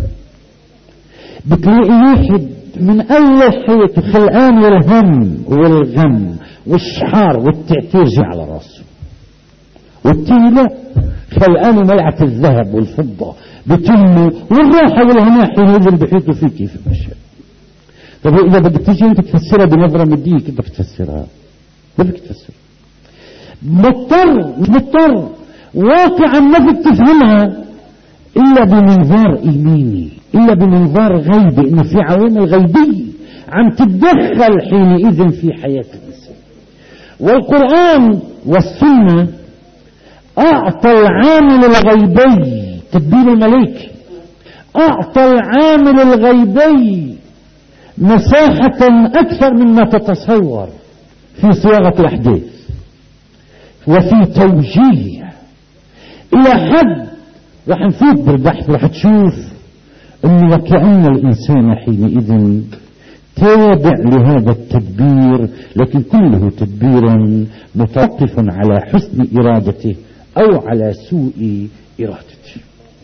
بتلاقي واحد من أول حياته خلقان والهم والغم والشحار والتعتير جي على راسه، والتاني لا خلقان ملعة الذهب والفضة بتمه والراحة والهناء حين بحيطه فيه كيف مشى. طب إذا بدك تيجي أنت تفسرها بنظرة مادية كيف بدك تفسرها؟ بدك تفسرها مضطر مش مضطر واقعا ما بدك تفهمها إلا بمنظار إيماني، إلا بمنظار غيبي، إنه في عوامل غيبية عم تتدخل حينئذ في حياة الإنسان. والقرآن والسنة أعطى العامل الغيبي تدبير الملائكة، أعطى العامل الغيبي مساحة أكثر مما تتصور في صياغة الأحداث وفي توجيه إلى حد رح نفوت بالبحث رح تشوف أنه وكأن الإنسان حينئذ تابع لهذا التدبير، لكن كله تدبير متوقف على حسن إرادته أو على سوء إرادته.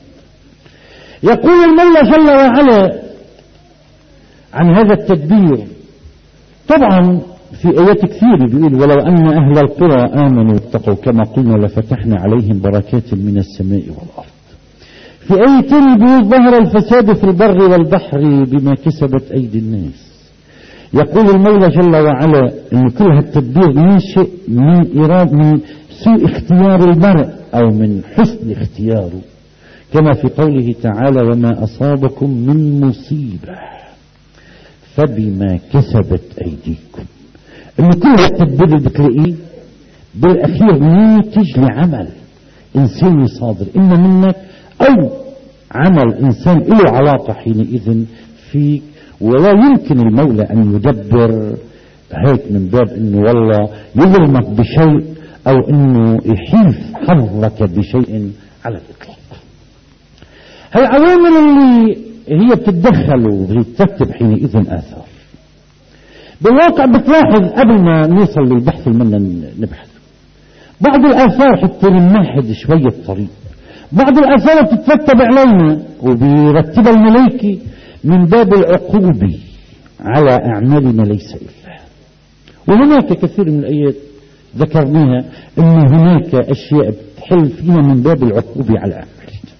يقول المولى جل وعلا عن هذا التدبير طبعا في آيات كثيرة بيقول ولو أن أهل القرى آمنوا واتقوا كما قلنا لفتحنا عليهم بركات من السماء والأرض. في آية تانية بيقول ظهر الفساد في البر والبحر بما كسبت أيدي الناس. يقول المولى جل وعلا أن كل هالتدبير ينشئ من إرادة من سوء اختيار المرء أو من حسن اختياره، كما في قوله تعالى وما أصابكم من مصيبة فبما كسبت أيديكم. أن كل هالتدبير اللي بتلاقيه بالأخير ناتج لعمل إنساني صادر إما منك أو عمل إنسان له علاقة حينئذ فيك. ولا يمكن المولى أن يدبر هيك من باب أنه والله يظلمك بشيء أو أنه يحيف حظك بشيء على الإطلاق. هالعوامل اللي هي بتتدخل وبترتب حينئذ آثار. بالواقع بتلاحظ قبل ما نوصل للبحث اللي بدنا نبحث بعض الآثار حتى نمهد شوية الطريق. بعض الآثار بتترتب علينا وبيرتبها الملائكة من باب العقوبة على أعمالنا ليس إلا. وهناك كثير من الآيات ذكرناها أن هناك أشياء بتحل فينا من باب العقوبة على أعمالنا.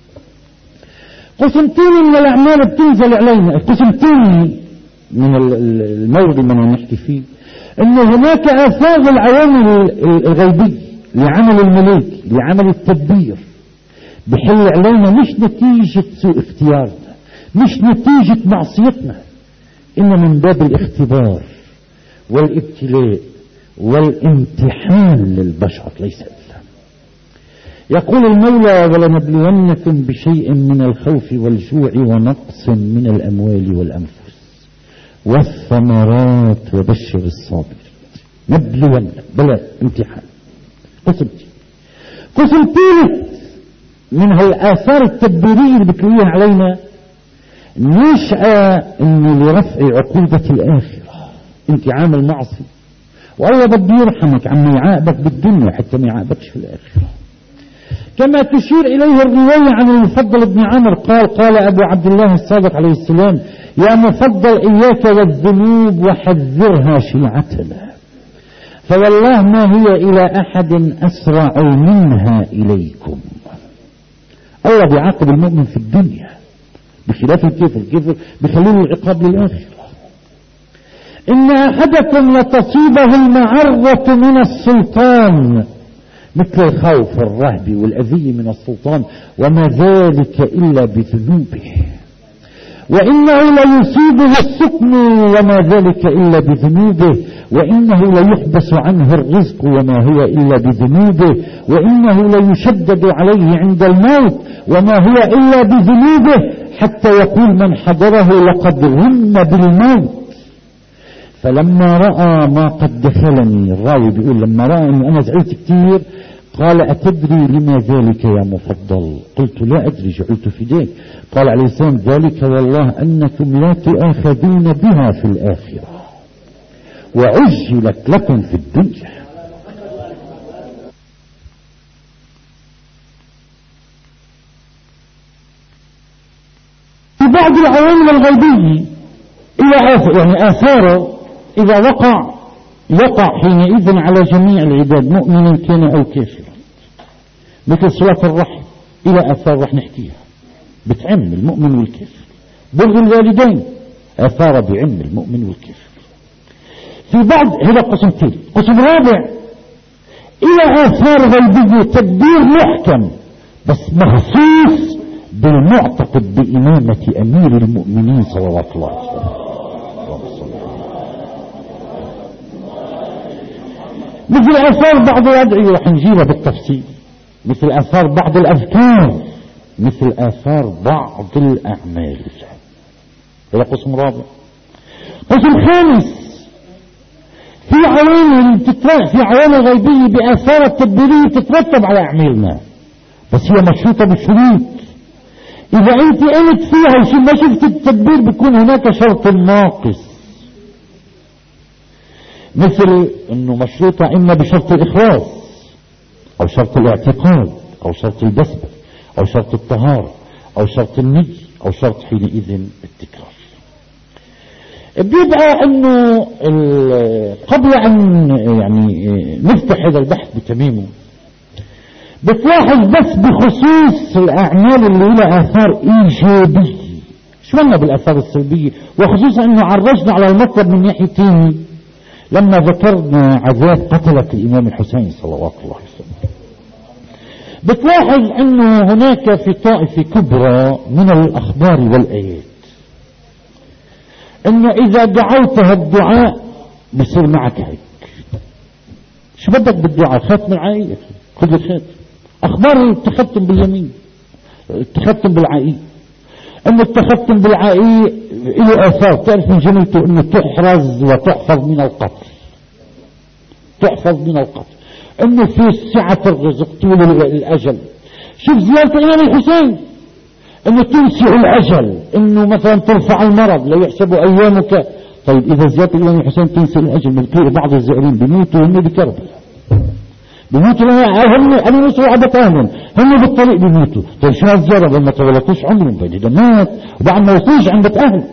قسمتين من الأعمال بتنزل علينا. القسم الثاني من المورد اللي بدنا نحكي فيه أن هناك آثار العوامل الغيبية لعمل الملائكة لعمل التدبير بحل علينا مش نتيجة سوء اختيارنا مش نتيجة معصيتنا، إن من باب الاختبار والابتلاء والامتحان للبشر ليس إلا. يقول المولى ولنبلونكم بشيء من الخوف والجوع ونقص من الأموال والأنفس والثمرات وبشر الصابرين. نبلون بلا امتحان. قسم قسم ثالث من هالآثار التدبيرية اللي بتلويها علينا نشأة انه لرفع عقوبة الآخرة. انت عامل معصي والله بده يرحمك عما يعاقبك بالدنيا حتى ما يعاقبكش في الآخرة. كما تشير إليه الرواية عن المفضل بن عمرو قال قال أبو عبد الله الصادق عليه السلام: يا مفضل إياك والذنوب وحذرها شيعتنا، فوالله ما هي إلى أحد أسرع منها إليكم. الله بيعاقب المؤمن في الدنيا بخلاف الكفر. الكفر بيخليه العقاب للآخرة. إن أحدكم لتصيبه المعرة من السلطان مثل الخوف والرهب والأذية من السلطان وما ذلك إلا بذنوبه، وإنه ليصيبه السقم وما ذلك إلا بذنوبه، وإنه ليحبس عنه الرزق وما هو إلا بذنوبه، وإنه ليشدد عليه عند الموت وما هو إلا بذنوبه، حتى يقول من حضره لقد غم بالموت. فلما رأى ما قد دخلني، الراوي بيقول لما رأى أنه أنا زعلت كتير قال: أتدري لما ذلك يا مفضل؟ قلت: لا أدري، جعلت فداك. قال عليه السلام: ذلك والله أنكم لا تؤاخذون بها في الآخرة وعجلت لكم في الدنيا. في بعض العوامل الغيبية إلى آثار يعني آثاره إذا وقع يقع حينئذ على جميع العباد مؤمنا كان أو كافرا، مثل صلة الرحم إلى آثار رح نحكيها بتعم المؤمن والكافر. بر الوالدين آثار بعم المؤمن والكافر. في بعض هذا قسم ثالث. قسم رابع إلى آثار غيبية تدبير محكم بس مخصوص بالمعتقد بإمامة أمير المؤمنين صلى الله عليه وسلم، مثل آثار بعض الأدعية رح نجيبها بالتفصيل، مثل آثار بعض الأذكار، مثل آثار بعض الأعمال. هذا قسم رابع. قسم خامس في عوامل في عوامل غيبية بآثار التدبيرية تترتب على أعمالنا بس هي مشروطة بالشروط. إذا أنت قمت فيها وشي ما شفت التدبير بيكون هناك شرط ناقص، مثل أنه مشروطة إما بشرط الإخلاص أو شرط الاعتقاد أو شرط البسمة أو شرط الطهارة أو شرط النية أو شرط حينئذ التكرار. بيبقى أنه قبل أن يعني نفتح هذا البحث بتمامه بتلاحظ بس بخصوص الأعمال اللي لها آثار إيجابية. شو قلنا بالآثار السلبية؟ وخصوصا أنه عرجنا على المطلب من ناحيتين لما ذكرنا عذاب قتلة الإمام الحسين صلى الله عليه وسلم. بتلاحظ أنه هناك في طائفة كبرى من الأخبار والآيات أنه إذا دعوتها الدعاء بصير معك هيك. شو بدك بالدعاء؟ خاتم العائية، خذ الخاتم. أخبار التختم باليمين، التختم بالعائية، أن التختم بالعائية له آثار تعرف من جملته أنه تحرز وتحفظ من القتل، تحفظ من القتل، أنه في سعة الرزق طول الأجل. شوف زيارة الإمام الحسين أنه تنسع الأجل، أنه مثلا ترفع المرض لا يحسب أيامك. طيب إذا زيارة الإمام الحسين تنسى الأجل، بتلاقي بعض الزائرين بيموتوا هم بكربلاء، بيموتوا هم أنا نسوا عبتاهم هم بالطريق بيموتوا. طيب شو هالزيارة لما طولتوش عمرهم بعد مات وبعد ما وصلش عند أهل.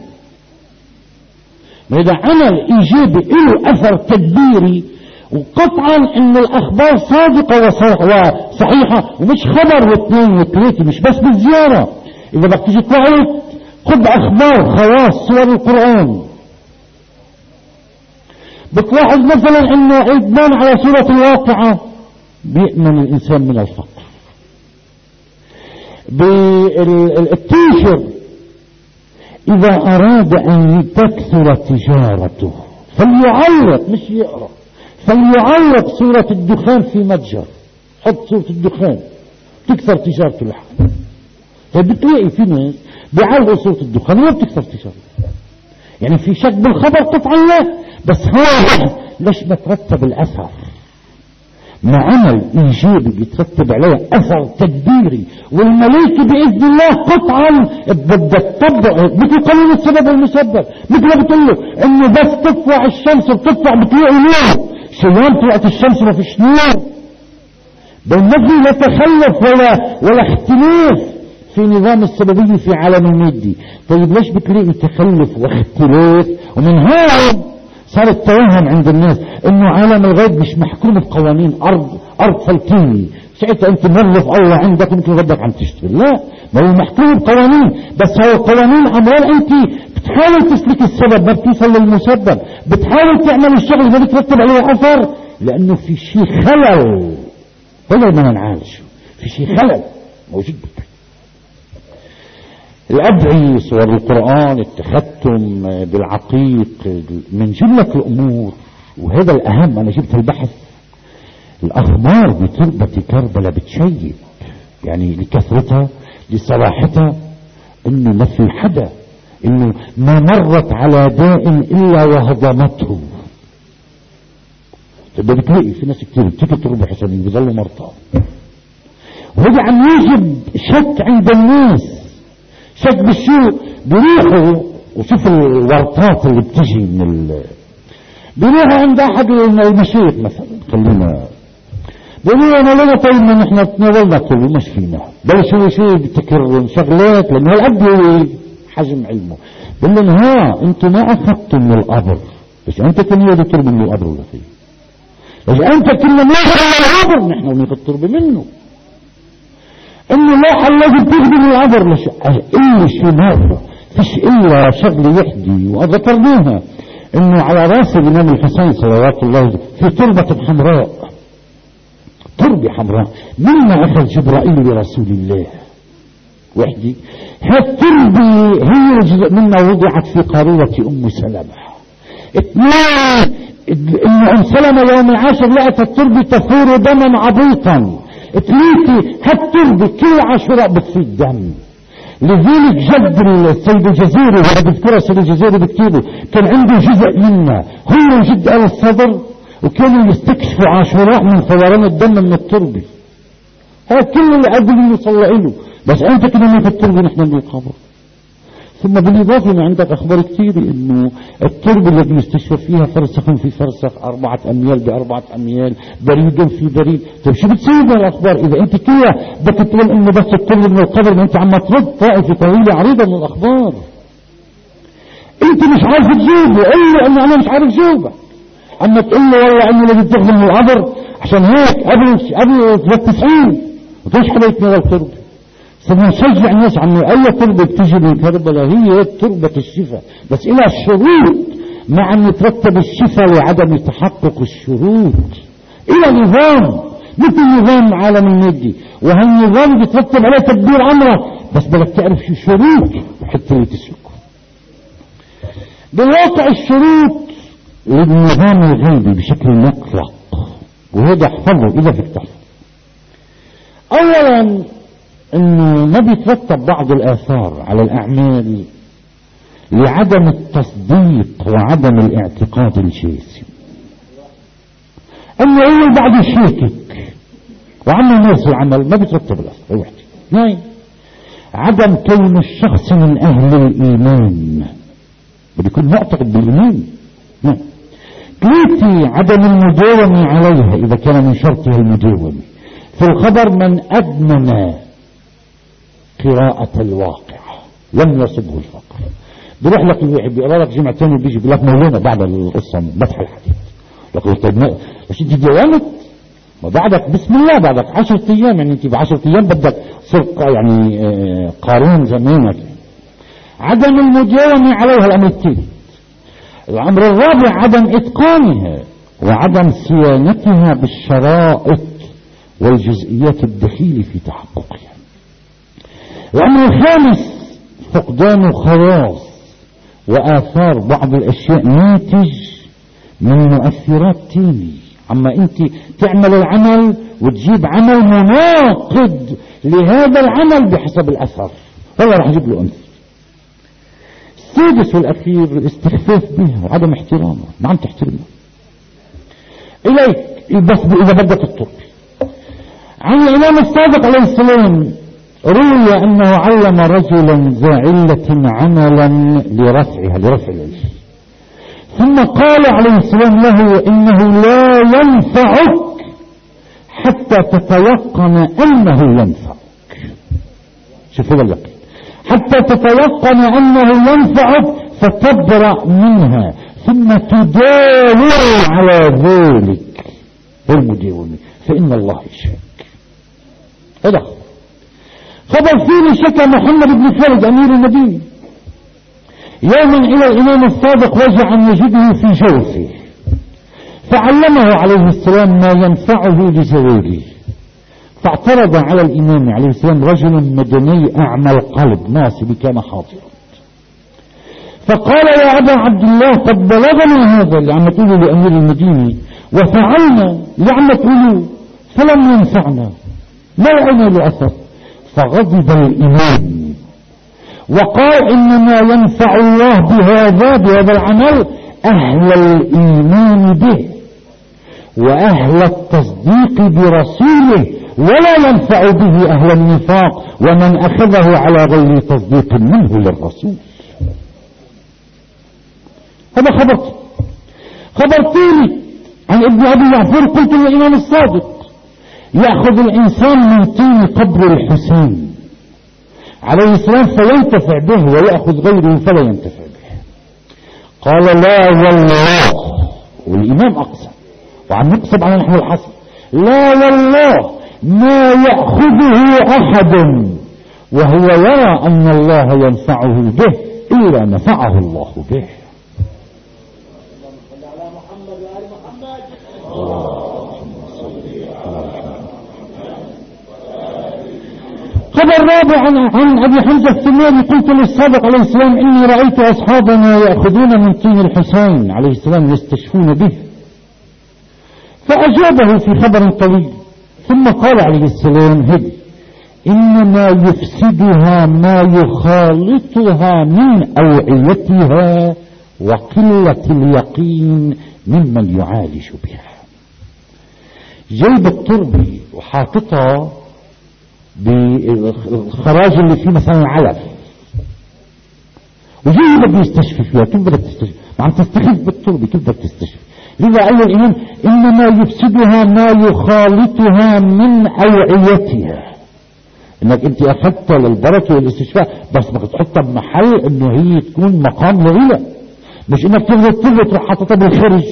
إذا عمل إيجابي له أثر تدبيري، وقطعا أن الأخبار صادقة وصحيحة ومش خبر واثنين وثلاثة، مش بس بالزيارة. إذا بدك تيجي تلاقي خذ أخبار خواص سور القرآن، بتلاحظ مثلا أنه إدمان على سورة الواقعة بيأمن الإنسان من الفقر. بالتيشر إذا أراد أن تكثر تجارته فليعلق مش يقرأ، فليعلق سورة الدخان في متجر، حط سورة الدخان تكسر تجارته لحالها. فبتلاقي في ناس بيعالجوا صورة الدخان وما بتكسر تجارته. يعني في شك بالخبر قطعا لا، بس هو ليش بترتب الأثر؟ مع عمل إيجابي بيترتب عليه أثر تدبيري، والملائكة بإذن الله قطعا بدك تطبق مثل قانون السبب والمسبب. مثل ما بتقول له إنه بس تطلع الشمس بتطلع بتلاقي نور، شيئا طلعت الشمس ما فيش نور. بالنفي لا تخلف ولا ولا اختلاف في نظام السببية في عالم المادي. طيب ليش بتلاقي تخلف واختلاف؟ ومن هون صار التوهم عند الناس انه عالم الغيب مش محكوم بقوانين ارض ارض فلكية، ساعتها انت موظف الله عندك مثل بدك عم تشتغل. لا، ما هو محكوم بقوانين، بس هو قوانين عمال انت بتحاول تسلك السبب ما بتوصل للمسبب، بتحاول تعمل الشغل ما بترتب عليه اثر، لانه في شيء خلل. هذا بدنا نعالجه، في شيء خلل موجود. الأدعية، صور القرآن، التختم بالعقيق، من جملة الأمور. وهذا الأهم، أنا جبت البحث، الأخبار بتربة كربلاء بتشيد، يعني لكثرتها لصراحتها، إنه ما في حدا إنه ما مرت على داء إلا وهضمته. تبقى بتلاقي في ناس كتير بتيجي تربى حسنين بيظلوا مرضى، وهذا عم يوجد شك عند الناس، شك بالشو. بيروحوا وشوف الورطات اللي بتجي من ال بيروحوا عند احد المشايخ مثلا، خلينا بيقولوا انا لنا طيب ما نحن تناولنا كله مش فينا، بلشوا شيء بتكرر شغلات لانه هالقد حجم علمه. بقول لهم ها انتم ما اخذتم من القبر، بس انت كنت تربي من القبر ولا فيه؟ بس انت كنا ناخذ من القبر نحن وناخذ تربي منه. انه لا الذي بتخدم من العبر لش الا شيء مرة فيش الا شغل يحدي. وذكرناها انه على راس الامام الحسين صلوات الله في تربة حمراء، تربة حمراء مما اخذ جبرائيل لرسول الله وحدي. هالتربة هي الجزء مما وضعت في قارورة ام سلمة. اثنين، انه ام سلمة يوم العاشر لقت التربة تفور دما عبيطا. ثلاثة، هالتربة كل عاشوراء بتصيد دم. لذلك جد السيد الجزيري، وهذا بذكره السيد الجزيري بكتيبه، كان عنده جزء منه هو جد آل الصدر، وكانوا يستكشفوا عاشوراء من فوران الدم من التربة. هذا كل اللي قبل اللي صلى له، بس انت كنا من التربة نحن من القبر. ثم بالإضافة ما عندك أخبار كثيرة إنه التربة التي يستشفى فيها فرسخ في فرسخ، أربعة أميال بأربعة أميال، بريد في بريد. طيب شو بتسوي بالأخبار إذا أنت كلها بدك تقول إنه بس التربة من القبر، ما أنت عم ترد طائفة طويلة عريضة من الأخبار. أنت مش عارف تجاوبه، قل له إنه أنا مش عارف جاوبك. أما تقول له والله إنه اللي بتخدم من القبر عشان هيك قبل قبل تسعين وتوش حدا يتناول التربة. سنشجع الناس عنه اي تربة بتجي من كربلاء هي تربة الشفاء، بس الى الشروط مع ان يترتب الشفاء لعدم تحقق الشروط الى نظام مثل نظام عالم المادي، وهالنظام بيترتب عليه تدبير امره، بس بدك تعرف شو الشروط حتى اللي تسلكه. بالواقع الشروط للنظام الغيبي بشكل مطلق، وهذا احفظه اذا فيك تحفظ. اولا انه ما بيترتب بعض الاثار على الاعمال لعدم التصديق وعدم الاعتقاد الجازم. انه هو البعض يشكك وعم يمارس العمل ما بيترتب الاثار وحده. اثنين، عدم كون الشخص من اهل الايمان، بده يكون معتقد بالايمان. ثلاثة، عدم المداومة عليها اذا كان من شرطها المداومة. في الخبر من ادمن قراءة الواقع لم يصبه الفقر. بيروح لك الواحد بيقرا لك جمعتين وبيجي بيقول لك مولانا بعد القصه مدح الحديث، لك طيب مش انت داومت؟ ما بعدك بسم الله بعدك عشرة ايام، يعني انت بعشرة ايام بدك تصير يعني قارون زمانك. عدم المداومه عليها الامر الثالث. الامر الرابع عدم اتقانها وعدم صيانتها بالشرائط والجزئيات الدخيله في تحققها. الأمر الخامس فقدان خواص وآثار بعض الأشياء ناتج من مؤثرات تانية. أما أنت تعمل العمل وتجيب عمل مناقض لهذا العمل بحسب الأثر. والله راح أجيب له أمثلة. السادس والأخير الاستخفاف بها وعدم احترامها، ما عم تحترمها إليك بس إذا بدك التربة. عن الإمام الصادق عليه السلام روي أنه علم رجلا ذا علة عملا لرفعها لرفع العلم، ثم قال عليه السلام له إنه لا ينفعك حتى تتيقن أنه ينفعك. شوف هذا اليقين، حتى تتيقن أنه ينفعك فتبرأ منها ثم تداوم على ذلك المداومة، فإن الله يشفيك. هذا خبر فيه شكى محمد بن خالد أمير المدينة يوما إلى الإمام الصادق وجعا يجده في جوفه، فعلمه عليه السلام ما ينفعه لزواجه. فاعترض على الإمام عليه السلام رجل مدني أعمى القلب ناصب كان حاضرا، فقال يا أبا عبد الله قد بلغنا هذا اللي عم تقوله لأمير المدينة وفعلنا اللي عم تقوله فلم ينفعنا، ما رأينا له أثر. فغضب الإمام وقال إنما ينفع الله بهذا بهذا العمل أهل الإيمان به وأهل التصديق برسوله، ولا ينفع به أهل النفاق ومن أخذه على غير تصديق منه للرسول. هذا خبر خبر ثاني عن ابن أبي يعفور قلت للإمام الصادق يأخذ الإنسان من طين قبر الحسين عليه السلام فينتفع به ويأخذ غيره فلا ينتفع به. قال لا والله، والإمام أقسم وعم نقصب على نحو الحصر، لا والله ما يأخذه أحد وهو يرى أن الله ينفعه به إلا نفعه الله به. خبر رابع عن, عن أبي حمزة الثماني قلت للصادق عليه السلام إني رأيت أصحابنا يأخذون من طين الحسين عليه السلام يستشفون به، فأجابه في خبر طويل ثم قال عليه السلام هدي إنما يفسدها ما يخالطها من أوعيتها وقلة اليقين ممن يعالج بها. جيب التربة وحاططها بالخراج اللي فيه مثلا علف وجيب بده يستشفي فيها، كيف بدك تستشفي؟ ما عم تستخف بالتربة، كيف بدك تستشفي؟ لذا قال الإمام إنما يفسدها ما يخالطها من أوعيتها، انك انت اخذتها للبركة والاستشفاء بس بدك تحطها بمحل انه هي تكون مقام لغيرها، مش انك تاخذ التربة تروح حاططها بالخارج.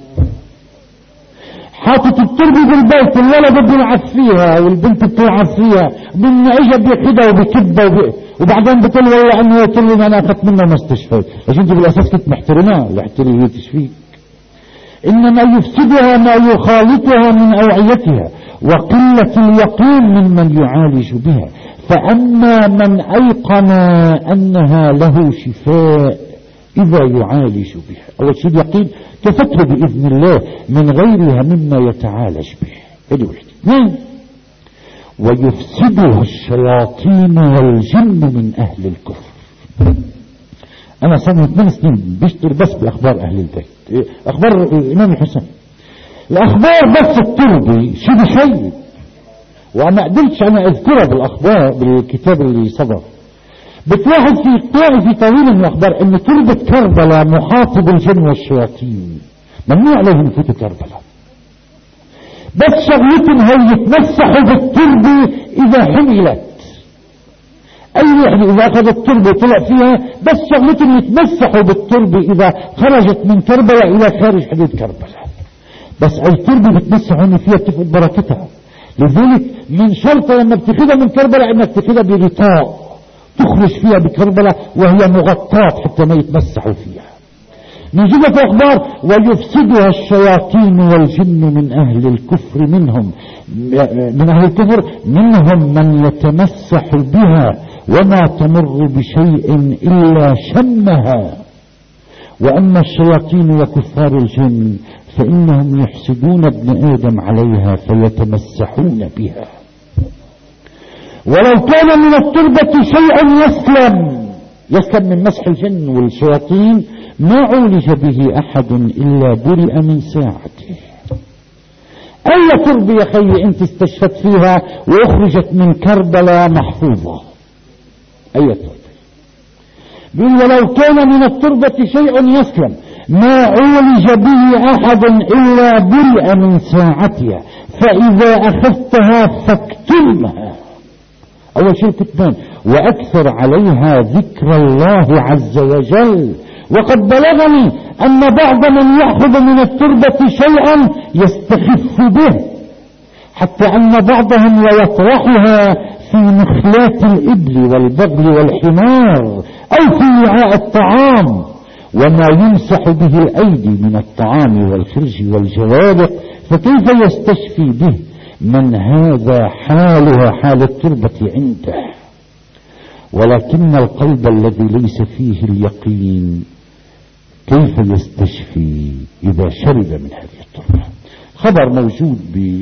حاطط التربة بالبيت الولد بده يلعب فيها والبنت بتلعب فيها، من اجى بياخذها وبكبها وب... وبعدين بتقول والله انه يقول لي انا اخذت منها ما استشفيت، ايش انت بالاساس كنت محترمها لاحتري هي تشفيك. انما يفسدها ما يخالطها من اوعيتها وقلة اليقين ممن يعالج بها، فاما من ايقن انها له شفاء اذا يعالج بها، اول شيء اليقين كفته باذن الله من غيرها مما يتعالج به. هذه وحده. اثنين ويفسدها الشياطين والجن من اهل الكفر. انا صار لي ثمان سنين بشتغل بس باخبار اهل البيت، اخبار الامام الحسين، الاخبار بس التربي شيء بشيء، وانا قدرتش انا اذكرها بالاخبار بالكتاب اللي صدر. بتلاحظ في طائفة طويلة من الاخبار ان تربة كربلاء محاطة بالجن والشياطين، ممنوع عليهم يفوتوا كربلاء، بس شغلتهم هي يتمسحوا بالتربة اذا حملت. اي وحدة اذا اخذت التربة وطلع فيها بس شغلتهم يتمسحوا بالتربة اذا خرجت من كربلاء الى خارج حدود كربلاء، بس اي تربة بتمسحوا فيها بتفقد بركتها. لذلك من شرط لما بتاخذها من كربلاء انك تاخذها بغطاء تخرج فيها بكربلاء وهي مغطاة حتى ما يتمسحوا فيها. من جملة الاخبار ويفسدها الشياطين والجن من اهل الكفر منهم من اهل الكفر منهم من يتمسح بها وما تمر بشيء الا شمها، واما الشياطين وكفار الجن فانهم يحسدون ابن ادم عليها فيتمسحون بها. ولو كان من التربة شيء يسلم يسلم من مسح الجن والشياطين ما عولج به أحد إلا برئ من ساعته. أي تربة يا خيي أنت استشفت فيها وأخرجت من كربلاء محفوظة؟ أي تربة؟ بل ولو كان من التربة شيء يسلم ما عولج به أحد إلا برئ من ساعتها، فإذا أخذتها فاكتمها. أول شيء كتمان، وأكثر عليها ذكر الله عز وجل. وقد بلغني أن بعض من يأخذ من التربة شيئا يستخف به، حتى أن بعضهم ويطرحها في مخلات الإبل والبغل والحمار أو في وعاء الطعام، وما يمسح به الأيدي من الطعام والخرج والجوارح، فكيف يستشفي به من هذا حالها حال التربة عنده؟ ولكن القلب الذي ليس فيه اليقين كيف يستشفي إذا شرب من هذه التربة؟ خبر موجود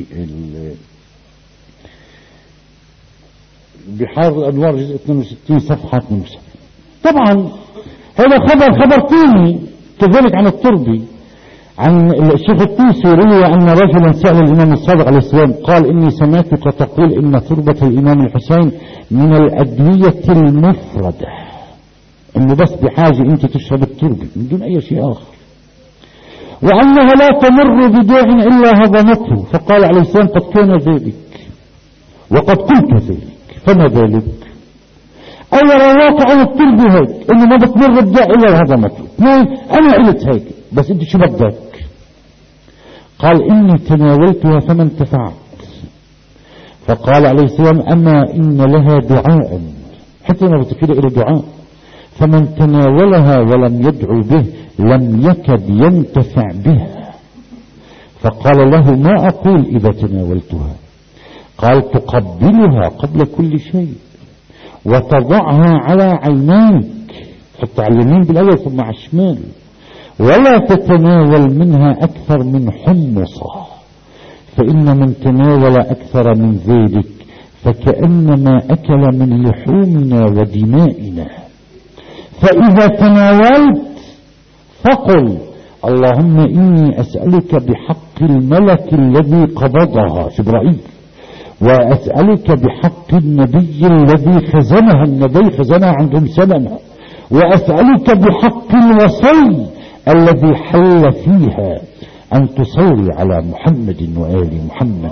بحار الأنوار جزء اثنين وستين صفحة اثنين وسبعين. طبعا هذا خبر خبر ثاني كذلك عن التربة، عن الشيخ الطوسي روي أن رجلا سأل الإمام الصادق عليه السلام قال: إني سمعتك تقول إن تربة الإمام الحسين من الأدوية المفردة، إنه بس بحاجة أنت تشرب التربة من دون أي شيء آخر، وأنها لا تمر بداع إلا هضمته. فقال عليه السلام: قد كان ذلك وقد قلت ذلك، فما ذلك؟ أولا واقع عن التربة هيك إنه ما بتمر بداع إلا هضمته. اثنين، أنا قلت هيك بس أنت شو بدك؟ قال: إني تناولتها فما انتفعت. فقال عليه السلام: أما إن لها دعاء، حتى ما بتكيد إلى دعاء، فمن تناولها ولم يدعو به لم يكد ينتفع بها. فقال له: ما أقول إذا تناولتها؟ قال: تقبلها قبل كل شيء وتضعها على عينيك، حتى على اليمين بالأول ثم على الشمال، ولا تتناول منها أكثر من حمصة، فإن من تناول أكثر من ذلك فكأنما أكل من لحومنا ودمائنا. فإذا تناولت فقل: اللهم إني أسألك بحق الملك الذي قبضها جبرائيل، وأسألك بحق النبي الذي خزنها، النبي خزنها عندهم سلمة، وأسألك بحق الوصي الذي حل فيها أن تصلي على محمد وآل محمد،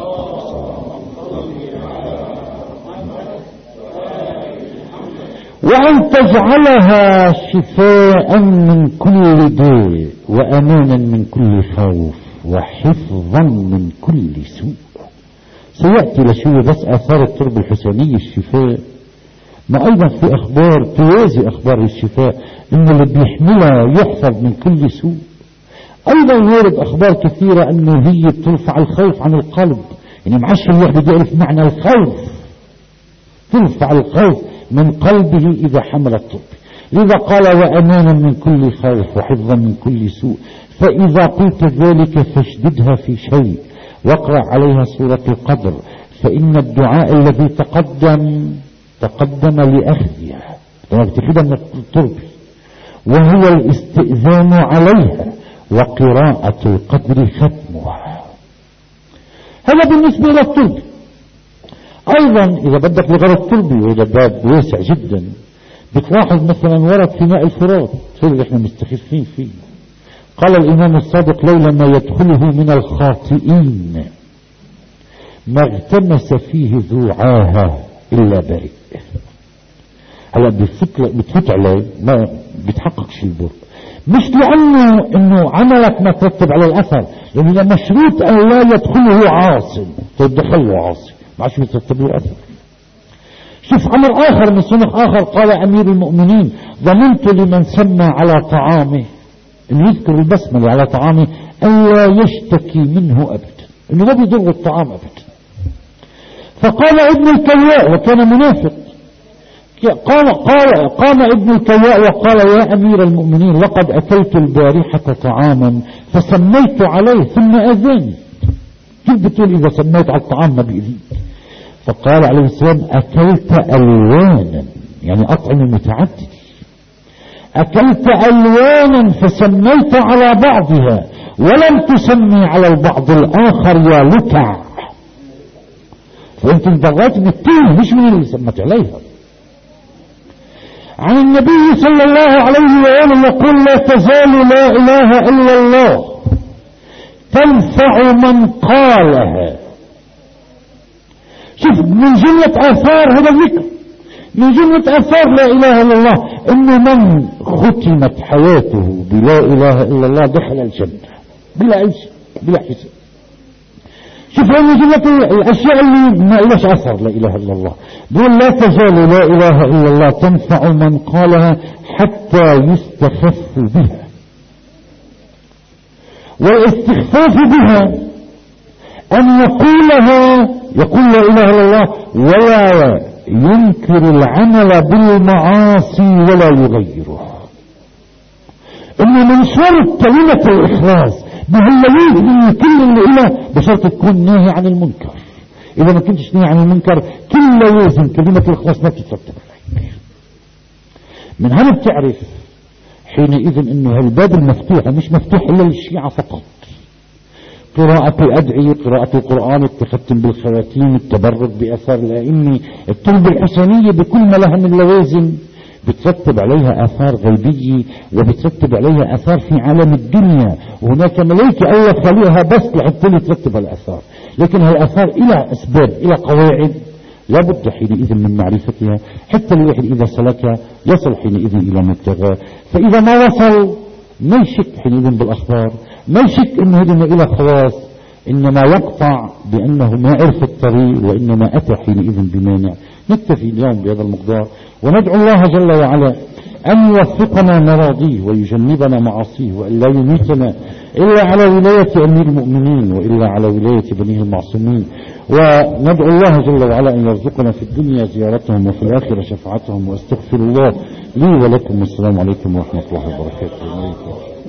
وأن تجعلها شفاء من كل داء وأمانا من كل خوف وحفظا من كل سوء. سيأتي لشوية بس آثار التربة الحسينية الشفاء، ما أيضا في أخبار توازي أخبار الشفاء إن اللي بيحملها يحفظ من كل سوء. أيضا يورد أخبار كثيرة أنه هي بترفع الخوف عن القلب، يعني معش الواحد يعرف معنى الخوف، ترفع الخوف من قلبه إذا حمل التربة. لذا قال: وأمانا من كل خوف وحفظا من كل سوء. فإذا قلت ذلك فاشددها في شيء واقرأ عليها سورة القدر، فإن الدعاء الذي تقدم تقدم لأخذها وابتخذها من التربة، وهو الاستئذان عليها وقراءة القدر ختمها. هذا بالنسبة إلى التربة. أيضا إذا بدك لغير التربة، وهذا باب واسع جدا، بتلاحظ مثلا ورد في ماء الفرات، هذا اللي احنا مستخفين فيه. قال الإمام الصادق: لولا ما يدخله من الخاطئين ما اغتمس فيه ذو عاهة إلا بريء. هلا بتفوت عليه ما بيتحققش البر، مش لأنه إنه عملك ما ترتب على الأثر، لأنه يعني مشروط أن لا يدخله عاصم، تدخله عاصم ما عادش بيترتب له أثر. شوف أمر آخر من سنة آخر، قال أمير المؤمنين: ضمنت لمن سمى على طعامه، إنه يذكر البسملة على طعامه، ألا يشتكي منه أبدا، إنه ما بيضر الطعام أبدا. فقال ابن الكياء وكان منافق، قال قال قام ابن الكياء وقال: يا أمير المؤمنين، لقد أكلت البارحة طعاما فسميت عليه ثم أذاني. كيف بتقول إذا سميت على الطعام ما بيأذيك؟ فقال عليه السلام أكلت ألوانا، يعني أطعمة متعددة، أكلت ألوانا فسميت على بعضها ولم تسمي على البعض الآخر يا لكع. فأنت انضغطت بالتين مش من اللي سمت عليها. عن النبي صلى الله عليه وآله يقول لا تزال لا إله إلا الله تنفع من قالها. شوف من جملة آثار هذا الذكر، من جملة آثار لا إله إلا الله إنه من ختمت حياته بلا إله إلا الله دخل الجنة بلا عيش بلا حساب. شوف من جملة الأشياء اللي ما إلاش أثر لا إله إلا الله. بيقول لا تزال لا إله إلا الله تنفع من قالها حتى يستخف بها. والاستخفاف بها أن يقولها، يقول لا إله إلا الله ولا ينكر العمل بالمعاصي ولا يغيره. إنه من شرط كلمة الإخلاص بهلويه من كل اللي إله بشرط تكون ناهي عن المنكر. إذا ما كنتش ناهي عن المنكر كل لازم كلمة الإخلاص ما بتترتب عليك. من هنا بتعرف حينئذ إنه هالباب المفتوح مش مفتوح إلا للشيعة فقط. قراءة الأدعية، قراءة القرآن، التختم بالخواتيم، التبرك بأثار الأئمة، الطلب الحسنية بكل ما لها من لوازم بترتب عليها آثار غيبية وبترتب عليها آثار في عالم الدنيا. وهناك ملائكة الله خلقها بس لحتى ترتب الآثار، لكن هالآثار إلى أسباب إلى قواعد لابد حينئذ من معرفتها حتى الواحد إذا سلك يصل حينئذ إلى مبتغاه. فإذا ما وصل ما يشك حينئذ بالأخبار، ما يشك إنه هذا إلى خلاص، إنما يقطع بأنه ما عرف الطريق وإنما أتى حينئذ بمانع. نكتفي اليوم بهذا المقدار وندعو الله جل وعلا أن يوفقنا مراضيه ويجنبنا معاصيه وأن لا يميتنا إلا على ولاية أمير المؤمنين وإلا على ولاية بنيه المعصومين. وندعو الله جل وعلا أن يرزقنا في الدنيا زيارتهم وفي الآخرة شفاعتهم. واستغفر الله لي ولكم والسلام عليكم ورحمة الله وبركاته.